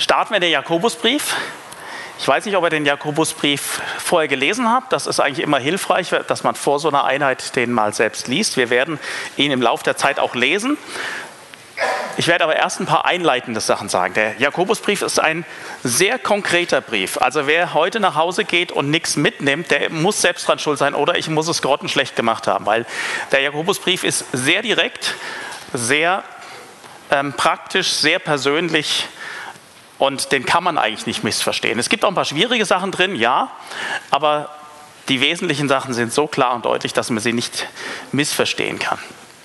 Starten wir den Jakobusbrief. Ich weiß nicht, ob ihr den Jakobusbrief vorher gelesen habt. Das ist eigentlich immer hilfreich, dass man vor so einer Einheit den mal selbst liest. Wir werden ihn im Laufe der Zeit auch lesen. Ich werde aber erst ein paar einleitende Sachen sagen. Der Jakobusbrief ist ein sehr konkreter Brief. Also wer heute nach Hause geht und nichts mitnimmt, der muss selbst dran schuld sein oder ich muss es grottenschlecht gemacht haben. Weil der Jakobusbrief ist sehr direkt, sehr praktisch, sehr persönlich. Und den kann man eigentlich nicht missverstehen. Es gibt auch ein paar schwierige Sachen drin, ja, aber die wesentlichen Sachen sind so klar und deutlich, dass man sie nicht missverstehen kann.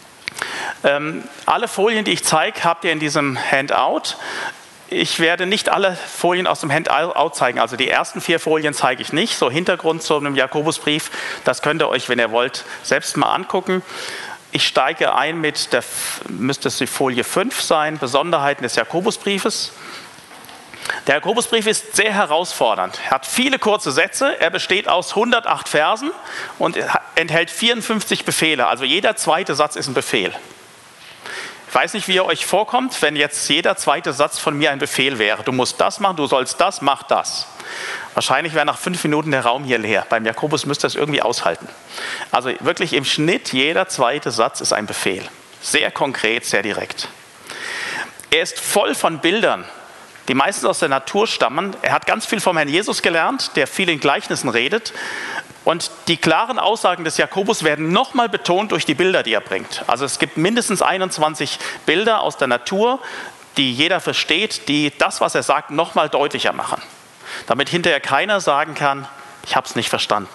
Alle Folien, die ich zeige, habt ihr in diesem Handout. Ich werde nicht alle Folien aus dem Handout zeigen, also die ersten 4 Folien zeige ich nicht. So Hintergrund zu einem Jakobusbrief, das könnt ihr euch, wenn ihr wollt, selbst mal angucken. Ich steige ein mit, müsste es die Folie 5 sein, Besonderheiten des Jakobusbriefes. Der Jakobusbrief ist sehr herausfordernd. Er hat viele kurze Sätze, er besteht aus 108 Versen und enthält 54 Befehle. Also jeder zweite Satz ist ein Befehl. Ich weiß nicht, wie ihr euch vorkommt, wenn jetzt jeder zweite Satz von mir ein Befehl wäre. Du musst das machen, du sollst das, mach das. Wahrscheinlich wäre nach 5 Minuten der Raum hier leer. Beim Jakobus müsst ihr das irgendwie aushalten. Also wirklich im Schnitt jeder zweite Satz ist ein Befehl. Sehr konkret, sehr direkt. Er ist voll von Bildern, die meistens aus der Natur stammen. Er hat ganz viel vom Herrn Jesus gelernt, der viel in Gleichnissen redet. Und die klaren Aussagen des Jakobus werden nochmal betont durch die Bilder, die er bringt. Also es gibt mindestens 21 Bilder aus der Natur, die jeder versteht, die das, was er sagt, nochmal deutlicher machen. Damit hinterher keiner sagen kann, ich habe es nicht verstanden.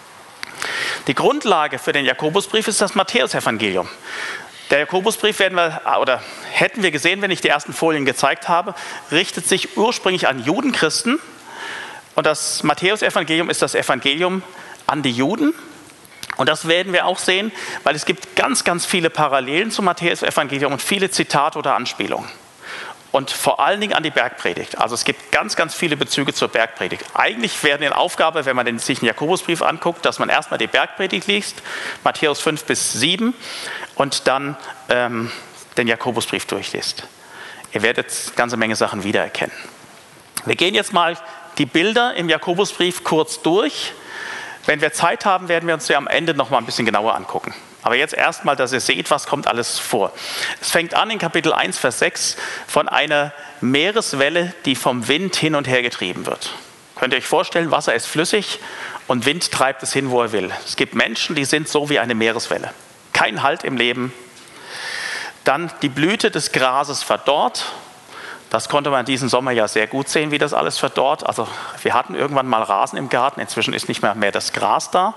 Die Grundlage für den Jakobusbrief ist das Matthäusevangelium. Der Jakobusbrief hätten wir gesehen, wenn ich die ersten Folien gezeigt habe, richtet sich ursprünglich an Judenchristen. Und das Matthäusevangelium ist das Evangelium an die Juden. Und das werden wir auch sehen, weil es gibt ganz, ganz viele Parallelen zum Matthäusevangelium und viele Zitate oder Anspielungen. Und vor allen Dingen an die Bergpredigt. Also es gibt ganz, ganz viele Bezüge zur Bergpredigt. Eigentlich wäre eine Aufgabe, wenn man sich den Jakobusbrief anguckt, dass man erstmal die Bergpredigt liest, Matthäus 5 bis 7, und dann den Jakobusbrief durchliest. Ihr werdet eine ganze Menge Sachen wiedererkennen. Wir gehen jetzt mal die Bilder im Jakobusbrief kurz durch. Wenn wir Zeit haben, werden wir uns sie am Ende noch mal ein bisschen genauer angucken. Aber jetzt erstmal, dass ihr seht, was kommt alles vor. Es fängt an in Kapitel 1, Vers 6 von einer Meereswelle, die vom Wind hin und her getrieben wird. Könnt ihr euch vorstellen, Wasser ist flüssig und Wind treibt es hin, wo er will. Es gibt Menschen, die sind so wie eine Meereswelle. Kein Halt im Leben. Dann die Blüte des Grases verdorrt. Das konnte man diesen Sommer ja sehr gut sehen, wie das alles verdorrt. Also wir hatten irgendwann mal Rasen im Garten, inzwischen ist nicht mehr das Gras da.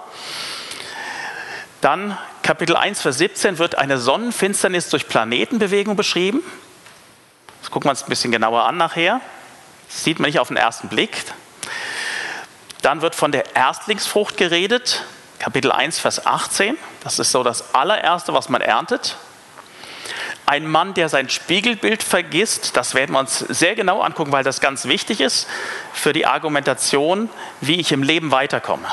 Dann Kapitel 1, Vers 17 wird eine Sonnenfinsternis durch Planetenbewegung beschrieben. Das gucken wir uns ein bisschen genauer an nachher. Das sieht man nicht auf den ersten Blick. Dann wird von der Erstlingsfrucht geredet. Kapitel 1, Vers 18. Das ist so das allererste, was man erntet. Ein Mann, der sein Spiegelbild vergisst, das werden wir uns sehr genau angucken, weil das ganz wichtig ist für die Argumentation, wie ich im Leben weiterkomme.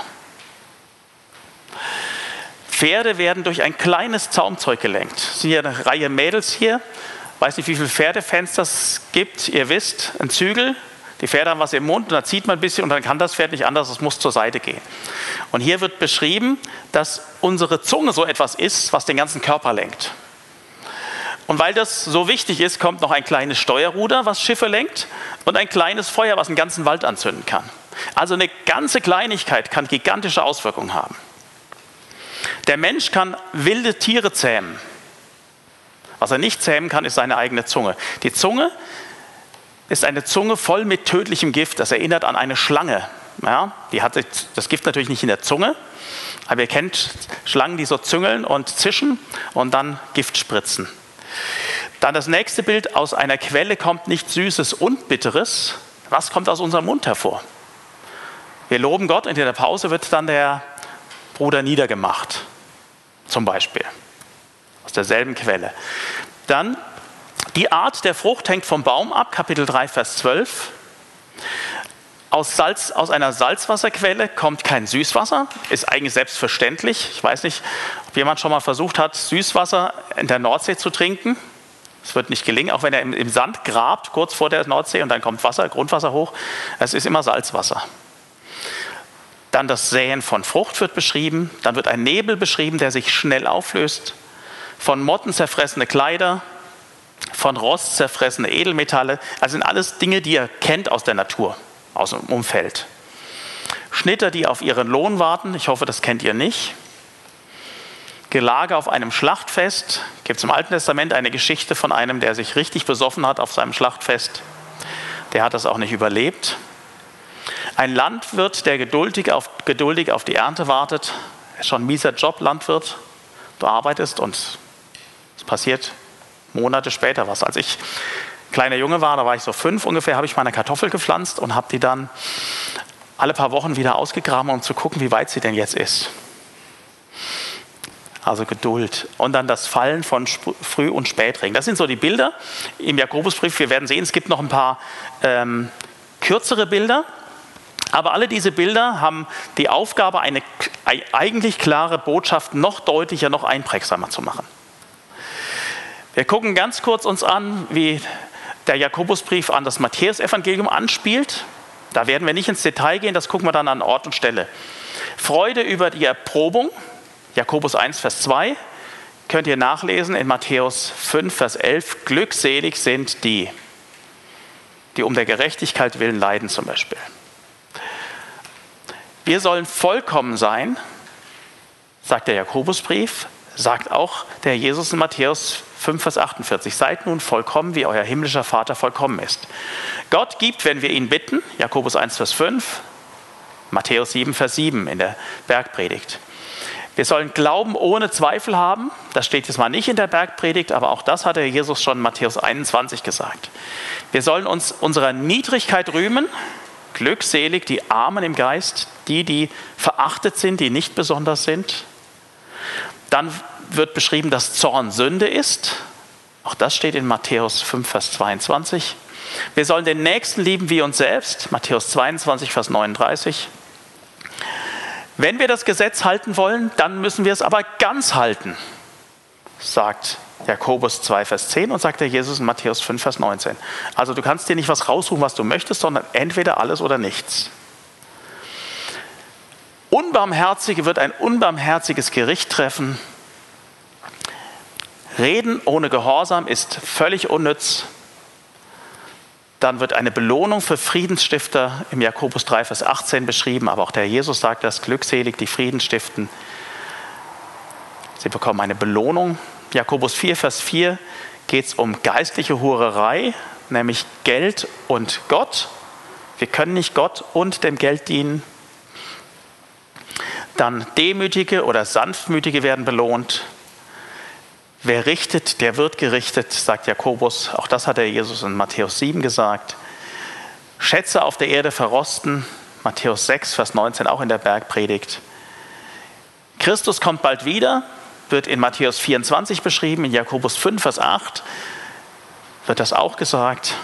Pferde werden durch ein kleines Zaumzeug gelenkt. Es sind hier eine Reihe Mädels hier. Ich weiß nicht, wie viele Pferdefans das gibt. Ihr wisst, ein Zügel. Die Pferde haben was im Mund und da zieht man ein bisschen und dann kann das Pferd nicht anders, es muss zur Seite gehen. Und hier wird beschrieben, dass unsere Zunge so etwas ist, was den ganzen Körper lenkt. Und weil das so wichtig ist, kommt noch ein kleines Steuerruder, was Schiffe lenkt, und ein kleines Feuer, was einen ganzen Wald anzünden kann. Also eine ganze Kleinigkeit kann gigantische Auswirkungen haben. Der Mensch kann wilde Tiere zähmen. Was er nicht zähmen kann, ist seine eigene Zunge. Die Zunge ist eine Zunge voll mit tödlichem Gift. Das erinnert an eine Schlange. Ja, die hat das Gift natürlich nicht in der Zunge, aber ihr kennt Schlangen, die so züngeln und zischen und dann Gift spritzen. Dann das nächste Bild: Aus einer Quelle kommt nicht Süßes und Bitteres. Was kommt aus unserem Mund hervor? Wir loben Gott und in der Pause wird dann der Bruder niedergemacht, zum Beispiel, aus derselben Quelle. Dann die Art der Frucht hängt vom Baum ab, Kapitel 3, Vers 12. Aus einer Salzwasserquelle kommt kein Süßwasser, ist eigentlich selbstverständlich. Ich weiß nicht, ob jemand schon mal versucht hat, Süßwasser in der Nordsee zu trinken. Es wird nicht gelingen, auch wenn er im Sand grabt, kurz vor der Nordsee, und dann kommt Wasser, Grundwasser hoch. Es ist immer Salzwasser. Dann das Säen von Frucht wird beschrieben. Dann wird ein Nebel beschrieben, der sich schnell auflöst. Von Motten zerfressene Kleider, von Rost zerfressene Edelmetalle. Also sind alles Dinge, die ihr kennt aus der Natur, aus dem Umfeld. Schnitter, die auf ihren Lohn warten. Ich hoffe, das kennt ihr nicht. Gelage auf einem Schlachtfest. Gibt es im Alten Testament eine Geschichte von einem, der sich richtig besoffen hat auf seinem Schlachtfest. Der hat das auch nicht überlebt. Ein Landwirt, der geduldig auf die Ernte wartet. Ist schon ein mieser Job, Landwirt. Du arbeitest und es passiert Monate später was. Als ich kleiner Junge war, da war ich so 5 ungefähr, habe ich meine Kartoffel gepflanzt und habe die dann alle paar Wochen wieder ausgegraben, um zu gucken, wie weit sie denn jetzt ist. Also Geduld. Und dann das Fallen von Früh- und Spätregen. Das sind so die Bilder im Jakobusbrief. Wir werden sehen, es gibt noch ein paar kürzere Bilder. Aber alle diese Bilder haben die Aufgabe, eine eigentlich klare Botschaft noch deutlicher, noch einprägsamer zu machen. Wir gucken ganz kurz uns an, wie der Jakobusbrief an das Matthäusevangelium anspielt. Da werden wir nicht ins Detail gehen, das gucken wir dann an Ort und Stelle. Freude über die Erprobung. Jakobus 1, Vers 2, könnt ihr nachlesen in Matthäus 5, Vers 11. Glückselig sind die um der Gerechtigkeit willen leiden zum Beispiel. Wir sollen vollkommen sein, sagt der Jakobusbrief, sagt auch der Jesus in Matthäus 5, Vers 48. Seid nun vollkommen, wie euer himmlischer Vater vollkommen ist. Gott gibt, wenn wir ihn bitten, Jakobus 1, Vers 5, Matthäus 7, Vers 7 in der Bergpredigt. Wir sollen Glauben ohne Zweifel haben. Das steht jetzt mal nicht in der Bergpredigt, aber auch das hat der Jesus schon in Matthäus 21 gesagt. Wir sollen uns unserer Niedrigkeit rühmen. Glückselig die Armen im Geist, die verachtet sind, die nicht besonders sind. Dann wird beschrieben, dass Zorn Sünde ist. Auch das steht in Matthäus 5, Vers 22. Wir sollen den Nächsten lieben wie uns selbst. Matthäus 22, Vers 39. Wenn wir das Gesetz halten wollen, dann müssen wir es aber ganz halten, sagt Jakobus 2, Vers 10 und sagt der Jesus in Matthäus 5, Vers 19. Also du kannst dir nicht was raussuchen, was du möchtest, sondern entweder alles oder nichts. Unbarmherzige wird ein unbarmherziges Gericht treffen. Reden ohne Gehorsam ist völlig unnütz. Dann wird eine Belohnung für Friedensstifter im Jakobus 3, Vers 18 beschrieben. Aber auch der Jesus sagt das, glückselig die Frieden stiften. Sie bekommen eine Belohnung. Jakobus 4, Vers 4 geht es um geistliche Hurerei, nämlich Geld und Gott. Wir können nicht Gott und dem Geld dienen. Dann Demütige oder Sanftmütige werden belohnt. Wer richtet, der wird gerichtet, sagt Jakobus. Auch das hat der Jesus in Matthäus 7 gesagt. Schätze auf der Erde verrosten, Matthäus 6, Vers 19, auch in der Bergpredigt. Christus kommt bald wieder, wird in Matthäus 24 beschrieben, in Jakobus 5, Vers 8 wird das auch gesagt.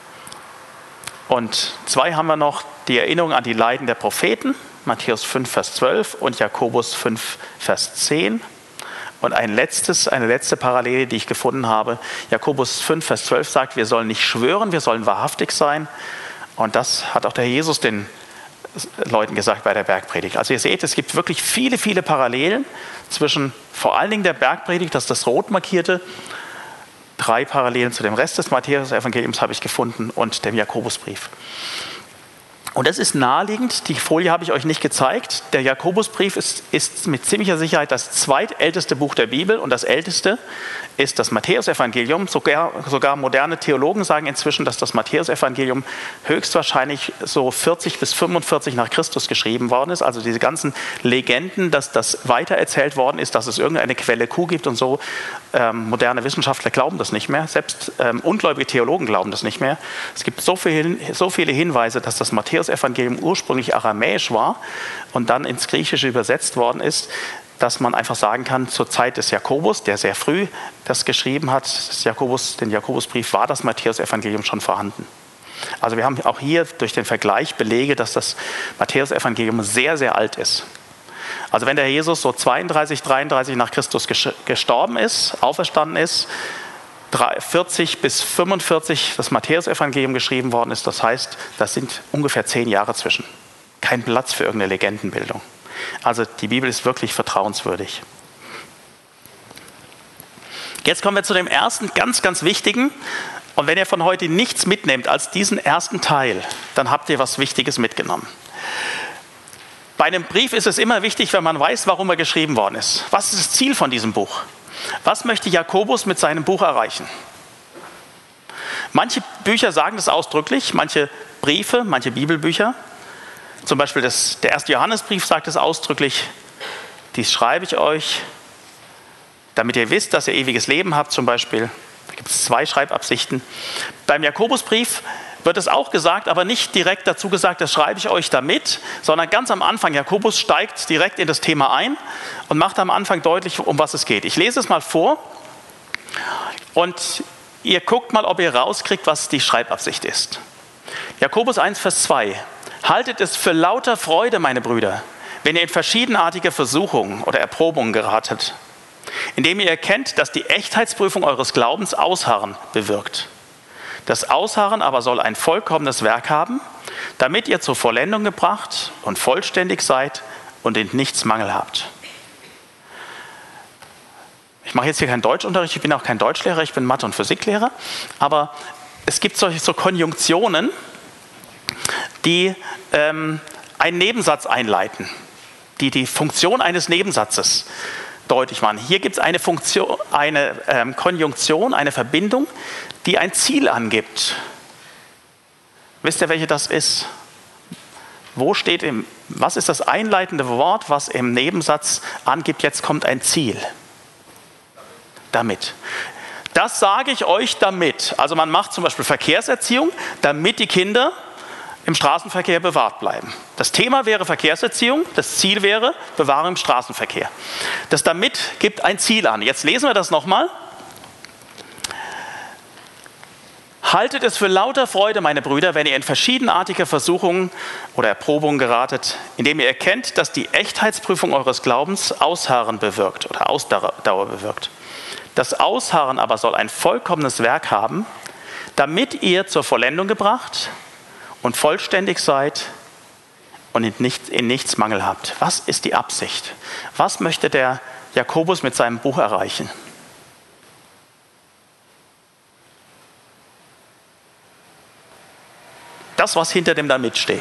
Und 2 haben wir noch, die Erinnerung an die Leiden der Propheten, Matthäus 5, Vers 12 und Jakobus 5, Vers 10. Und eine letzte Parallele, die ich gefunden habe, Jakobus 5, Vers 12 sagt, wir sollen nicht schwören, wir sollen wahrhaftig sein. Und das hat auch der Jesus den Leuten gesagt bei der Bergpredigt. Also ihr seht, es gibt wirklich viele, viele Parallelen zwischen vor allen Dingen der Bergpredigt, das ist das rot markierte, 3 Parallelen zu dem Rest des Matthäus-Evangeliums habe ich gefunden und dem Jakobusbrief. Und das ist naheliegend, die Folie habe ich euch nicht gezeigt. Der Jakobusbrief ist mit ziemlicher Sicherheit das zweitälteste Buch der Bibel und das älteste ist das Matthäusevangelium. Sogar moderne Theologen sagen inzwischen, dass das Matthäusevangelium höchstwahrscheinlich so 40 bis 45 nach Christus geschrieben worden ist. Also diese ganzen Legenden, dass das weitererzählt worden ist, dass es irgendeine Quelle Q gibt und so. Moderne Wissenschaftler glauben das nicht mehr. Selbst ungläubige Theologen glauben das nicht mehr. Es gibt so viele Hinweise, dass das Matthäusevangelium ursprünglich aramäisch war und dann ins Griechische übersetzt worden ist, dass man einfach sagen kann, zur Zeit des Jakobus, der sehr früh das geschrieben hat, den Jakobusbrief, war das Matthäusevangelium schon vorhanden. Also wir haben auch hier durch den Vergleich Belege, dass das Matthäusevangelium sehr, sehr alt ist. Also wenn der Jesus so 32, 33 nach Christus gestorben ist, auferstanden ist, 40 bis 45 das Matthäusevangelium geschrieben worden ist. Das heißt, das sind ungefähr 10 Jahre zwischen. Kein Platz für irgendeine Legendenbildung. Also die Bibel ist wirklich vertrauenswürdig. Jetzt kommen wir zu dem ersten ganz, ganz wichtigen. Und wenn ihr von heute nichts mitnehmt als diesen ersten Teil, dann habt ihr was Wichtiges mitgenommen. Bei einem Brief ist es immer wichtig, wenn man weiß, warum er geschrieben worden ist. Was ist das Ziel von diesem Buch? Was möchte Jakobus mit seinem Buch erreichen? Manche Bücher sagen das ausdrücklich, manche Briefe, manche Bibelbücher. Zum Beispiel der erste Johannesbrief sagt es ausdrücklich. Dies schreibe ich euch, damit ihr wisst, dass ihr ewiges Leben habt zum Beispiel. Da gibt es 2 Schreibabsichten. Beim Jakobusbrief wird es auch gesagt, aber nicht direkt dazu gesagt, das schreibe ich euch damit, sondern ganz am Anfang. Jakobus steigt direkt in das Thema ein und macht am Anfang deutlich, um was es geht. Ich lese es mal vor und ihr guckt mal, ob ihr rauskriegt, was die Schreibabsicht ist. Jakobus 1, Vers 2. Haltet es für lauter Freude, meine Brüder, wenn ihr in verschiedenartige Versuchungen oder Erprobungen geratet, indem ihr erkennt, dass die Echtheitsprüfung eures Glaubens Ausharren bewirkt. Das Ausharren aber soll ein vollkommenes Werk haben, damit ihr zur Vollendung gebracht und vollständig seid und in nichts Mangel habt. Ich mache jetzt hier keinen Deutschunterricht, ich bin auch kein Deutschlehrer, ich bin Mathe- und Physiklehrer, aber es gibt solche Konjunktionen, die einen Nebensatz einleiten, die die Funktion eines Nebensatzes deutlich machen. Hier gibt es eine Funktion, eine Konjunktion, eine Verbindung, die ein Ziel angibt. Wisst ihr, welche das ist? Was ist das einleitende Wort, was im Nebensatz angibt, jetzt kommt ein Ziel? Damit. Das sage ich euch damit. Also man macht zum Beispiel Verkehrserziehung, damit die Kinder im Straßenverkehr bewahrt bleiben. Das Thema wäre Verkehrserziehung, das Ziel wäre Bewahrung im Straßenverkehr. Das damit gibt ein Ziel an. Jetzt lesen wir das nochmal. Haltet es für lauter Freude, meine Brüder, wenn ihr in verschiedenartige Versuchungen oder Erprobungen geratet, indem ihr erkennt, dass die Echtheitsprüfung eures Glaubens Ausharren bewirkt oder Ausdauer bewirkt. Das Ausharren aber soll ein vollkommenes Werk haben, damit ihr zur Vollendung gebracht und vollständig seid und in nichts Mangel habt. Was ist die Absicht? Was möchte der Jakobus mit seinem Buch erreichen? Das, was hinter dem damit steht.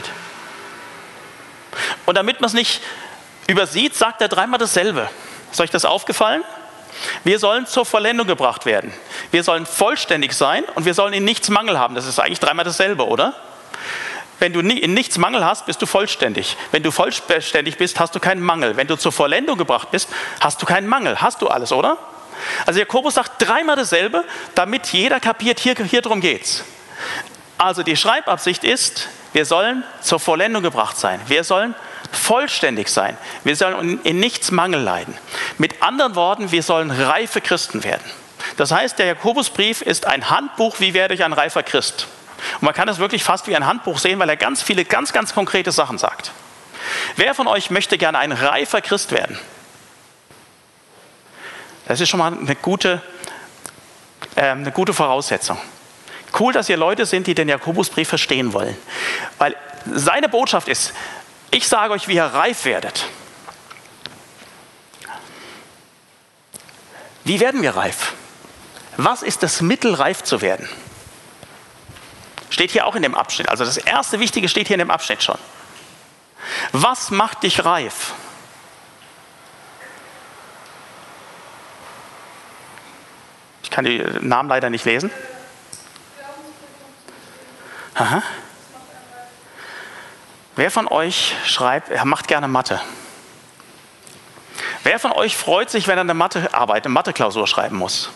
Und damit man es nicht übersieht, sagt er 3-mal dasselbe. Ist euch das aufgefallen? Wir sollen zur Vollendung gebracht werden. Wir sollen vollständig sein und wir sollen in nichts Mangel haben. Das ist eigentlich 3-mal dasselbe, oder? Wenn du in nichts Mangel hast, bist du vollständig. Wenn du vollständig bist, hast du keinen Mangel. Wenn du zur Vollendung gebracht bist, hast du keinen Mangel. Hast du alles, oder? Also Jakobus sagt 3-mal dasselbe, damit jeder kapiert, hier drum geht's. Also die Schreibabsicht ist, wir sollen zur Vollendung gebracht sein. Wir sollen vollständig sein. Wir sollen in nichts Mangel leiden. Mit anderen Worten, wir sollen reife Christen werden. Das heißt, der Jakobusbrief ist ein Handbuch, wie werde ich ein reifer Christ. Und man kann es wirklich fast wie ein Handbuch sehen, weil er ganz viele, ganz konkrete Sachen sagt. Wer von euch möchte gerne ein reifer Christ werden? Das ist schon mal eine gute Voraussetzung. Cool, dass ihr Leute sind, die den Jakobusbrief verstehen wollen. Weil seine Botschaft ist, ich sage euch, wie ihr reif werdet. Wie werden wir reif? Was ist das Mittel, reif zu werden? Steht hier auch in dem Abschnitt. Also das erste Wichtige steht hier in dem Abschnitt schon. Was macht dich reif? Ich kann die Namen leider nicht lesen. Aha. Wer von euch schreibt, er macht gerne Mathe? Wer von euch freut sich, wenn er eine Mathe-Klausur schreiben muss?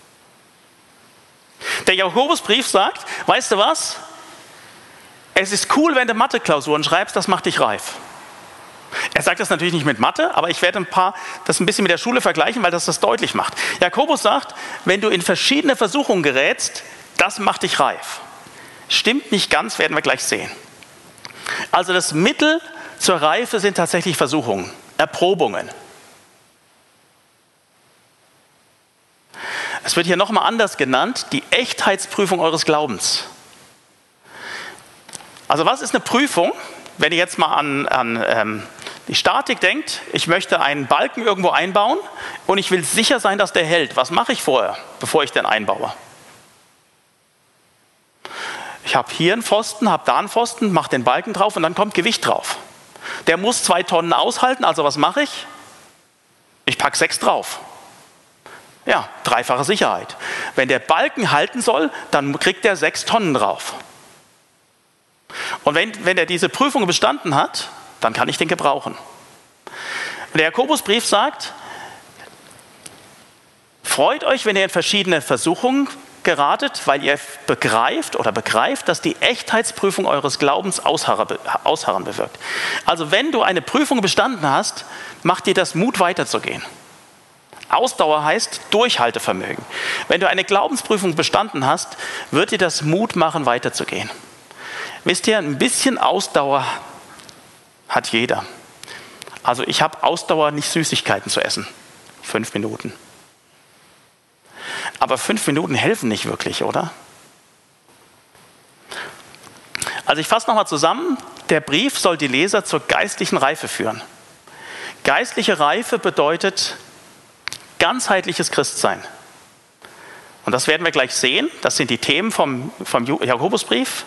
Der Jakobusbrief sagt, weißt du was? Es ist cool, wenn du Mathe-Klausuren schreibst, das macht dich reif. Er sagt das natürlich nicht mit Mathe, aber ich werde das ein bisschen mit der Schule vergleichen, weil das deutlich macht. Jakobus sagt, wenn du in verschiedene Versuchungen gerätst, das macht dich reif. Stimmt nicht ganz, werden wir gleich sehen. Also das Mittel zur Reife sind tatsächlich Versuchungen, Erprobungen. Es wird hier nochmal anders genannt, die Echtheitsprüfung eures Glaubens. Also was ist eine Prüfung? Wenn ihr jetzt mal an die Statik denkt, ich möchte einen Balken irgendwo einbauen und ich will sicher sein, dass der hält. Was mache ich vorher, bevor ich den einbaue? Ich habe hier einen Pfosten, habe da einen Pfosten, mache den Balken drauf und dann kommt Gewicht drauf. Der muss 2 Tonnen aushalten, also was mache ich? Ich packe 6 drauf. Ja, 3-fache Sicherheit. Wenn der Balken halten soll, dann kriegt er 6 Tonnen drauf. Und wenn er diese Prüfung bestanden hat, dann kann ich den gebrauchen. Der Jakobusbrief sagt, freut euch, wenn ihr in verschiedene Versuchungen geratet, weil ihr begreift, dass die Echtheitsprüfung eures Glaubens Ausharren bewirkt. Also wenn du eine Prüfung bestanden hast, macht dir das Mut weiterzugehen. Ausdauer heißt Durchhaltevermögen. Wenn du eine Glaubensprüfung bestanden hast, wird dir das Mut machen, weiterzugehen. Wisst ihr, ein bisschen Ausdauer hat jeder. Also ich habe Ausdauer, nicht Süßigkeiten zu essen. 5 Minuten. Aber 5 Minuten helfen nicht wirklich, oder? Also ich fasse nochmal zusammen. Der Brief soll die Leser zur geistlichen Reife führen. Geistliche Reife bedeutet ganzheitliches Christsein. Und das werden wir gleich sehen. Das sind die Themen vom Jakobusbrief.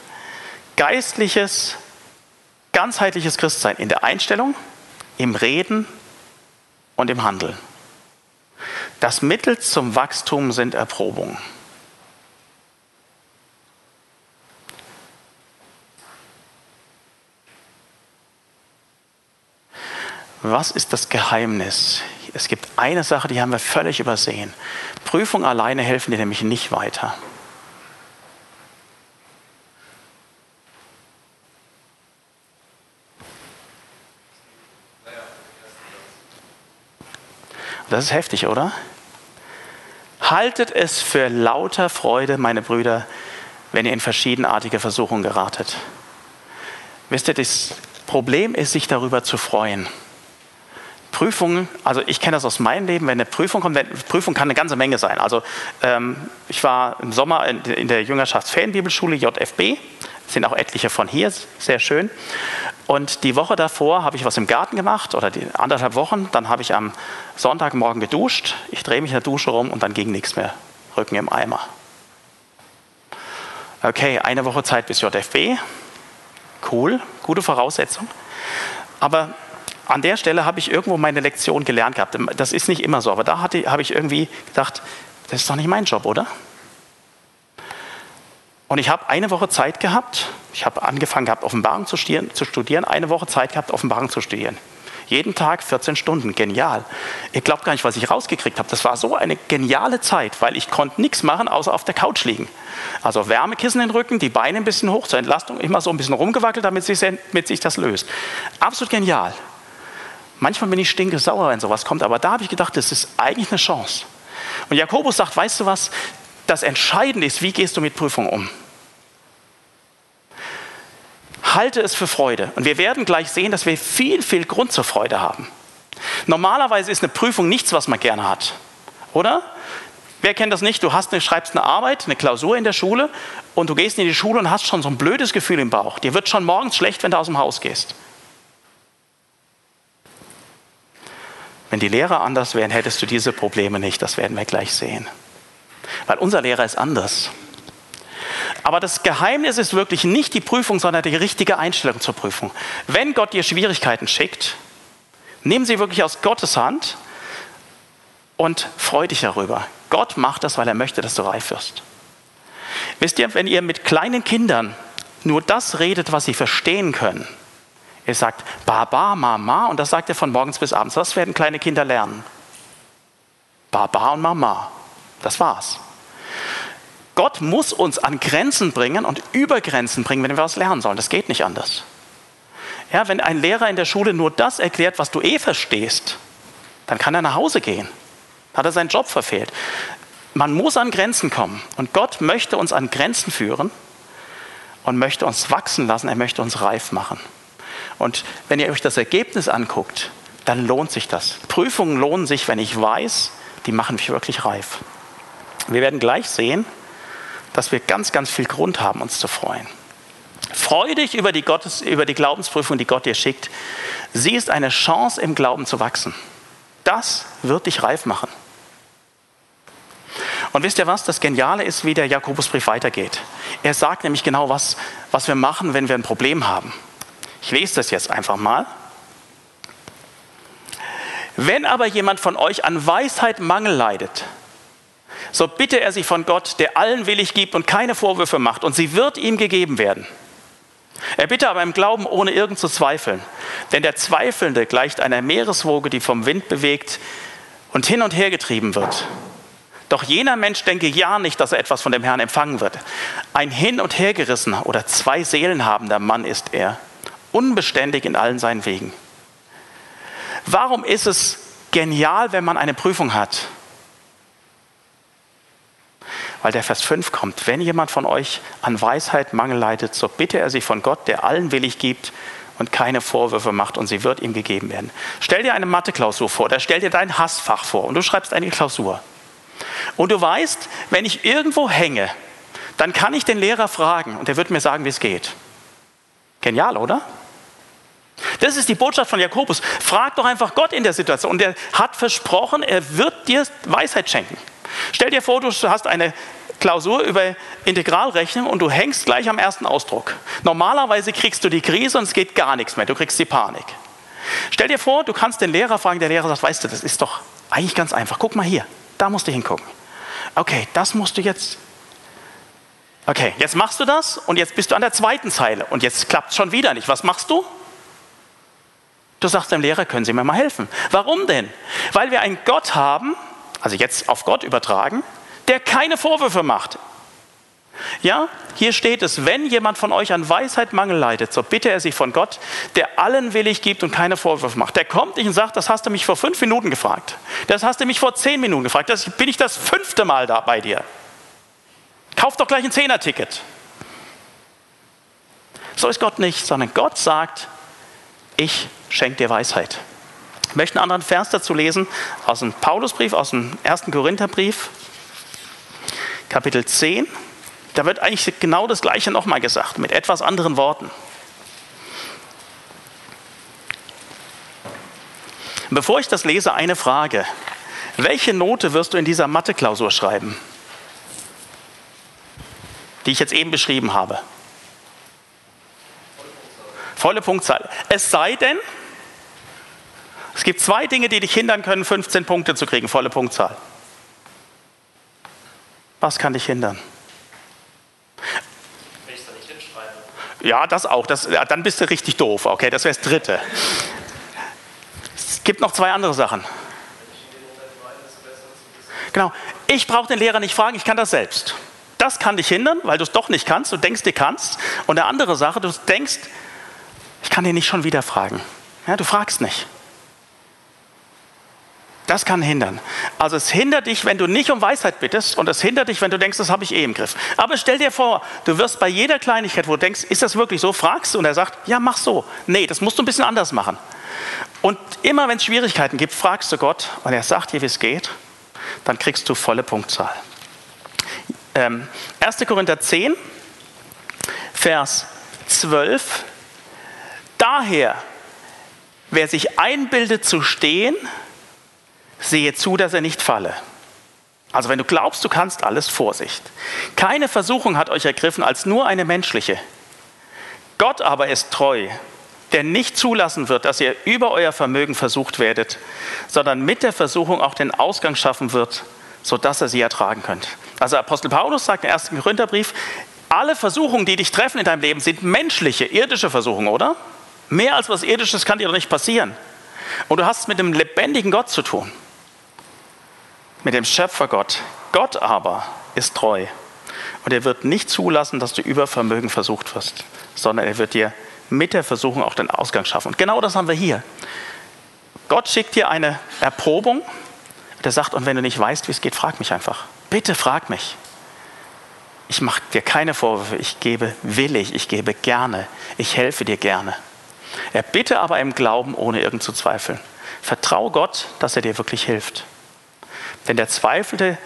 Ganzheitliches Christsein in der Einstellung, im Reden und im Handeln. Das Mittel zum Wachstum sind Erprobungen. Was ist das Geheimnis? Es gibt eine Sache, die haben wir völlig übersehen. Prüfungen alleine helfen dir nämlich nicht weiter. Das ist heftig, oder? Haltet es für lauter Freude, meine Brüder, wenn ihr in verschiedenartige Versuchungen geratet. Wisst ihr, das Problem ist, sich darüber zu freuen. Prüfungen, also ich kenne das aus meinem Leben, wenn eine Prüfung kommt, Prüfung kann eine ganze Menge sein. Also ich war im Sommer in der Jüngerschaftsferienbibelschule JFB, sind auch etliche von hier, sehr schön. Und die Woche davor habe ich was im Garten gemacht, oder die 1,5 Wochen, dann habe ich am Sonntagmorgen geduscht, ich drehe mich in der Dusche rum und dann ging nichts mehr, Rücken im Eimer. Okay, 1 Woche Zeit bis JFB, cool, gute Voraussetzung, aber an der Stelle habe ich irgendwo meine Lektion gelernt gehabt. Das ist nicht immer so, aber da habe ich irgendwie gedacht, das ist doch nicht mein Job, oder? Und ich habe 1 Woche Zeit gehabt, ich habe angefangen gehabt, Offenbarung zu studieren, 1 Woche Zeit gehabt, Offenbarung zu studieren. Jeden Tag 14 Stunden, genial. Ihr glaubt gar nicht, was ich rausgekriegt habe. Das war so eine geniale Zeit, weil ich konnte nichts machen, außer auf der Couch liegen. Also Wärmekissen in den Rücken, die Beine ein bisschen hoch, zur Entlastung, immer so ein bisschen rumgewackelt, damit sich das löst. Absolut genial. Manchmal bin ich stinkesauer, wenn sowas kommt, aber da habe ich gedacht, das ist eigentlich eine Chance. Und Jakobus sagt, weißt du was, das Entscheidende ist, wie gehst du mit Prüfungen um? Halte es für Freude. Und wir werden gleich sehen, dass wir viel, viel Grund zur Freude haben. Normalerweise ist eine Prüfung nichts, was man gerne hat. Oder? Wer kennt das nicht? Du schreibst eine Arbeit, eine Klausur in der Schule und du gehst in die Schule und hast schon so ein blödes Gefühl im Bauch. Dir wird schon morgens schlecht, wenn du aus dem Haus gehst. Wenn die Lehrer anders wären, hättest du diese Probleme nicht. Das werden wir gleich sehen. Weil unser Lehrer ist anders. Aber das Geheimnis ist wirklich nicht die Prüfung, sondern die richtige Einstellung zur Prüfung. Wenn Gott dir Schwierigkeiten schickt, nimm sie wirklich aus Gottes Hand und freu dich darüber. Gott macht das, weil er möchte, dass du reif wirst. Wisst ihr, wenn ihr mit kleinen Kindern nur das redet, was sie verstehen können, ihr sagt Baba, Mama und das sagt ihr von morgens bis abends, das werden kleine Kinder lernen. Baba und Mama, das war's. Gott muss uns an Grenzen bringen und über Grenzen bringen, wenn wir was lernen sollen. Das geht nicht anders. Ja, wenn ein Lehrer in der Schule nur das erklärt, was du verstehst, dann kann er nach Hause gehen. Hat er seinen Job verfehlt. Man muss an Grenzen kommen. Und Gott möchte uns an Grenzen führen und möchte uns wachsen lassen. Er möchte uns reif machen. Und wenn ihr euch das Ergebnis anguckt, dann lohnt sich das. Prüfungen lohnen sich, wenn ich weiß, die machen mich wirklich reif. Wir werden gleich sehen, dass wir ganz, ganz viel Grund haben, uns zu freuen. Freu dich über die Glaubensprüfung, die Gott dir schickt. Sie ist eine Chance, im Glauben zu wachsen. Das wird dich reif machen. Und wisst ihr was? Das Geniale ist, wie der Jakobusbrief weitergeht. Er sagt nämlich genau, was wir machen, wenn wir ein Problem haben. Ich lese das jetzt einfach mal. Wenn aber jemand von euch an Weisheit Mangel leidet, so bitte er sich von Gott, der allen willig gibt und keine Vorwürfe macht, und sie wird ihm gegeben werden. Er bitte aber im Glauben, ohne irgend zu zweifeln. Denn der Zweifelnde gleicht einer Meereswoge, die vom Wind bewegt und hin und her getrieben wird. Doch jener Mensch denke ja nicht, dass er etwas von dem Herrn empfangen wird. Ein hin und hergerissener oder zwei Seelen habender Mann ist er, unbeständig in allen seinen Wegen. Warum ist es genial, wenn man eine Prüfung hat? Weil der Vers 5 kommt. Wenn jemand von euch an Weisheit Mangel leidet, so bitte er sich von Gott, der allen willig gibt und keine Vorwürfe macht, und sie wird ihm gegeben werden. Stell dir eine Mathe-Klausur vor, oder stell dir dein Hassfach vor und du schreibst eine Klausur. Und du weißt, wenn ich irgendwo hänge, dann kann ich den Lehrer fragen und er wird mir sagen, wie es geht. Genial, oder? Das ist die Botschaft von Jakobus. Frag doch einfach Gott in der Situation. Und er hat versprochen, er wird dir Weisheit schenken. Stell dir vor, du hast eine Klausur über Integralrechnung und du hängst gleich am ersten Ausdruck. Normalerweise kriegst du die Krise und es geht gar nichts mehr. Du kriegst die Panik. Stell dir vor, du kannst den Lehrer fragen. Der Lehrer sagt, weißt du, das ist doch eigentlich ganz einfach. Guck mal hier. Da musst du hingucken. Okay, das musst du jetzt. Okay, jetzt machst du das und jetzt bist du an der zweiten Zeile und jetzt klappt es schon wieder nicht. Was machst du? Du sagst dem Lehrer, können Sie mir mal helfen? Warum denn? Weil wir einen Gott haben, also jetzt auf Gott übertragen, der keine Vorwürfe macht. Ja, hier steht es, wenn jemand von euch an Weisheit Mangel leidet, so bitte er sich von Gott, der allen willig gibt und keine Vorwürfe macht. Der kommt nicht und sagt, das hast du mich vor 5 Minuten gefragt. Das hast du mich vor 10 Minuten gefragt. Das bin ich das 5. Mal da bei dir. Kauf doch gleich ein 10er-Ticket. So ist Gott nicht, sondern Gott sagt, ich schenke dir Weisheit. Ich möchte einen anderen Vers dazu lesen, aus dem Paulusbrief, aus dem 1. Korintherbrief, Kapitel 10. Da wird eigentlich genau das Gleiche nochmal gesagt, mit etwas anderen Worten. Bevor ich das lese, eine Frage. Welche Note wirst du in dieser Mathe-Klausur schreiben, die ich jetzt eben beschrieben habe? Volle Punktzahl. Es sei denn, es gibt 2 Dinge, die dich hindern können, 15 Punkte zu kriegen, volle Punktzahl. Was kann dich hindern? Wenn ich es da nicht hinschreibe. Ja, das auch. Dann bist du richtig doof. Okay, das wäre das 3. Es gibt noch 2 andere Sachen. Genau. Ich brauche den Lehrer nicht fragen, ich kann das selbst. Das kann dich hindern, weil du es doch nicht kannst. Du denkst, du kannst. Und eine andere Sache, du denkst, ich kann den nicht schon wieder fragen. Ja, du fragst nicht. Das kann hindern. Also es hindert dich, wenn du nicht um Weisheit bittest, und es hindert dich, wenn du denkst, das habe ich eh im Griff. Aber stell dir vor, du wirst bei jeder Kleinigkeit, wo du denkst, ist das wirklich so, fragst du und er sagt, ja, mach so. Nee, das musst du ein bisschen anders machen. Und immer wenn es Schwierigkeiten gibt, fragst du Gott und er sagt dir, wie es geht, dann kriegst du volle Punktzahl. 1. Korinther 10, Vers 12. Daher, wer sich einbildet zu stehen, sehe zu, dass er nicht falle. Also wenn du glaubst, du kannst alles, Vorsicht. Keine Versuchung hat euch ergriffen als nur eine menschliche. Gott aber ist treu, der nicht zulassen wird, dass ihr über euer Vermögen versucht werdet, sondern mit der Versuchung auch den Ausgang schaffen wird, sodass ihr sie ertragen könnt. Also Apostel Paulus sagt im 1. Korintherbrief, alle Versuchungen, die dich treffen in deinem Leben, sind menschliche, irdische Versuchungen, oder? Mehr als was Irdisches kann dir doch nicht passieren. Und du hast es mit dem lebendigen Gott zu tun. Mit dem Schöpfergott. Gott aber ist treu. Und er wird nicht zulassen, dass du über Vermögen versucht wirst, sondern er wird dir mit der Versuchung auch den Ausgang schaffen. Und genau das haben wir hier. Gott schickt dir eine Erprobung. Der sagt, und wenn du nicht weißt, wie es geht, frag mich einfach. Bitte frag mich. Ich mache dir keine Vorwürfe. Ich gebe willig, ich gebe gerne. Ich helfe dir gerne. Er bitte aber im Glauben, ohne irgend zu zweifeln. Vertrau Gott, dass er dir wirklich hilft. Denn der Zweifelnde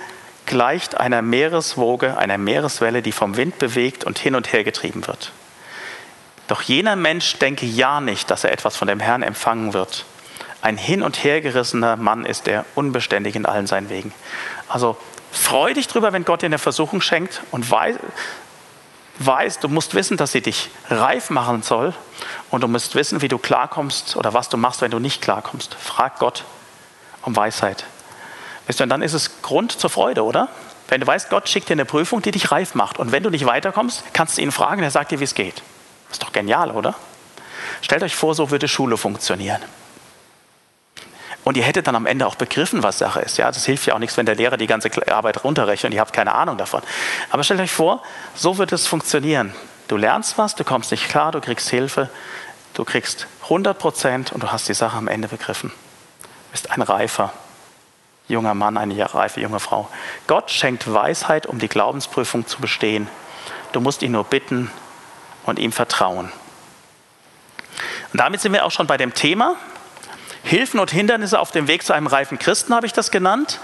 gleicht einer Meereswoge, einer Meereswelle, die vom Wind bewegt und hin her getrieben wird. Doch jener Mensch denke ja nicht, dass er etwas von dem Herrn empfangen wird. Ein hin und her gerissener Mann ist er, unbeständig in allen seinen Wegen. Also freu dich drüber, wenn Gott dir eine Versuchung schenkt und weiß, du musst wissen, dass sie dich reif machen soll und du musst wissen, wie du klarkommst oder was du machst, wenn du nicht klarkommst. Frag Gott um Weisheit. Wisst ihr, und dann ist es Grund zur Freude, oder? Wenn du weißt, Gott schickt dir eine Prüfung, die dich reif macht. Und wenn du nicht weiterkommst, kannst du ihn fragen, er sagt dir, wie es geht. Das ist doch genial, oder? Stellt euch vor, so würde Schule funktionieren. Und ihr hättet dann am Ende auch begriffen, was Sache ist. Ja, das hilft ja auch nichts, wenn der Lehrer die ganze Arbeit runterrechnet und ihr habt keine Ahnung davon. Aber stellt euch vor, so wird es funktionieren. Du lernst was, du kommst nicht klar, du kriegst Hilfe, du kriegst 100% und du hast die Sache am Ende begriffen. Du bist ein reifer junger Mann, eine reife junge Frau. Gott schenkt Weisheit, um die Glaubensprüfung zu bestehen. Du musst ihn nur bitten und ihm vertrauen. Und damit sind wir auch schon bei dem Thema. Hilfen und Hindernisse auf dem Weg zu einem reifen Christen, habe ich das genannt.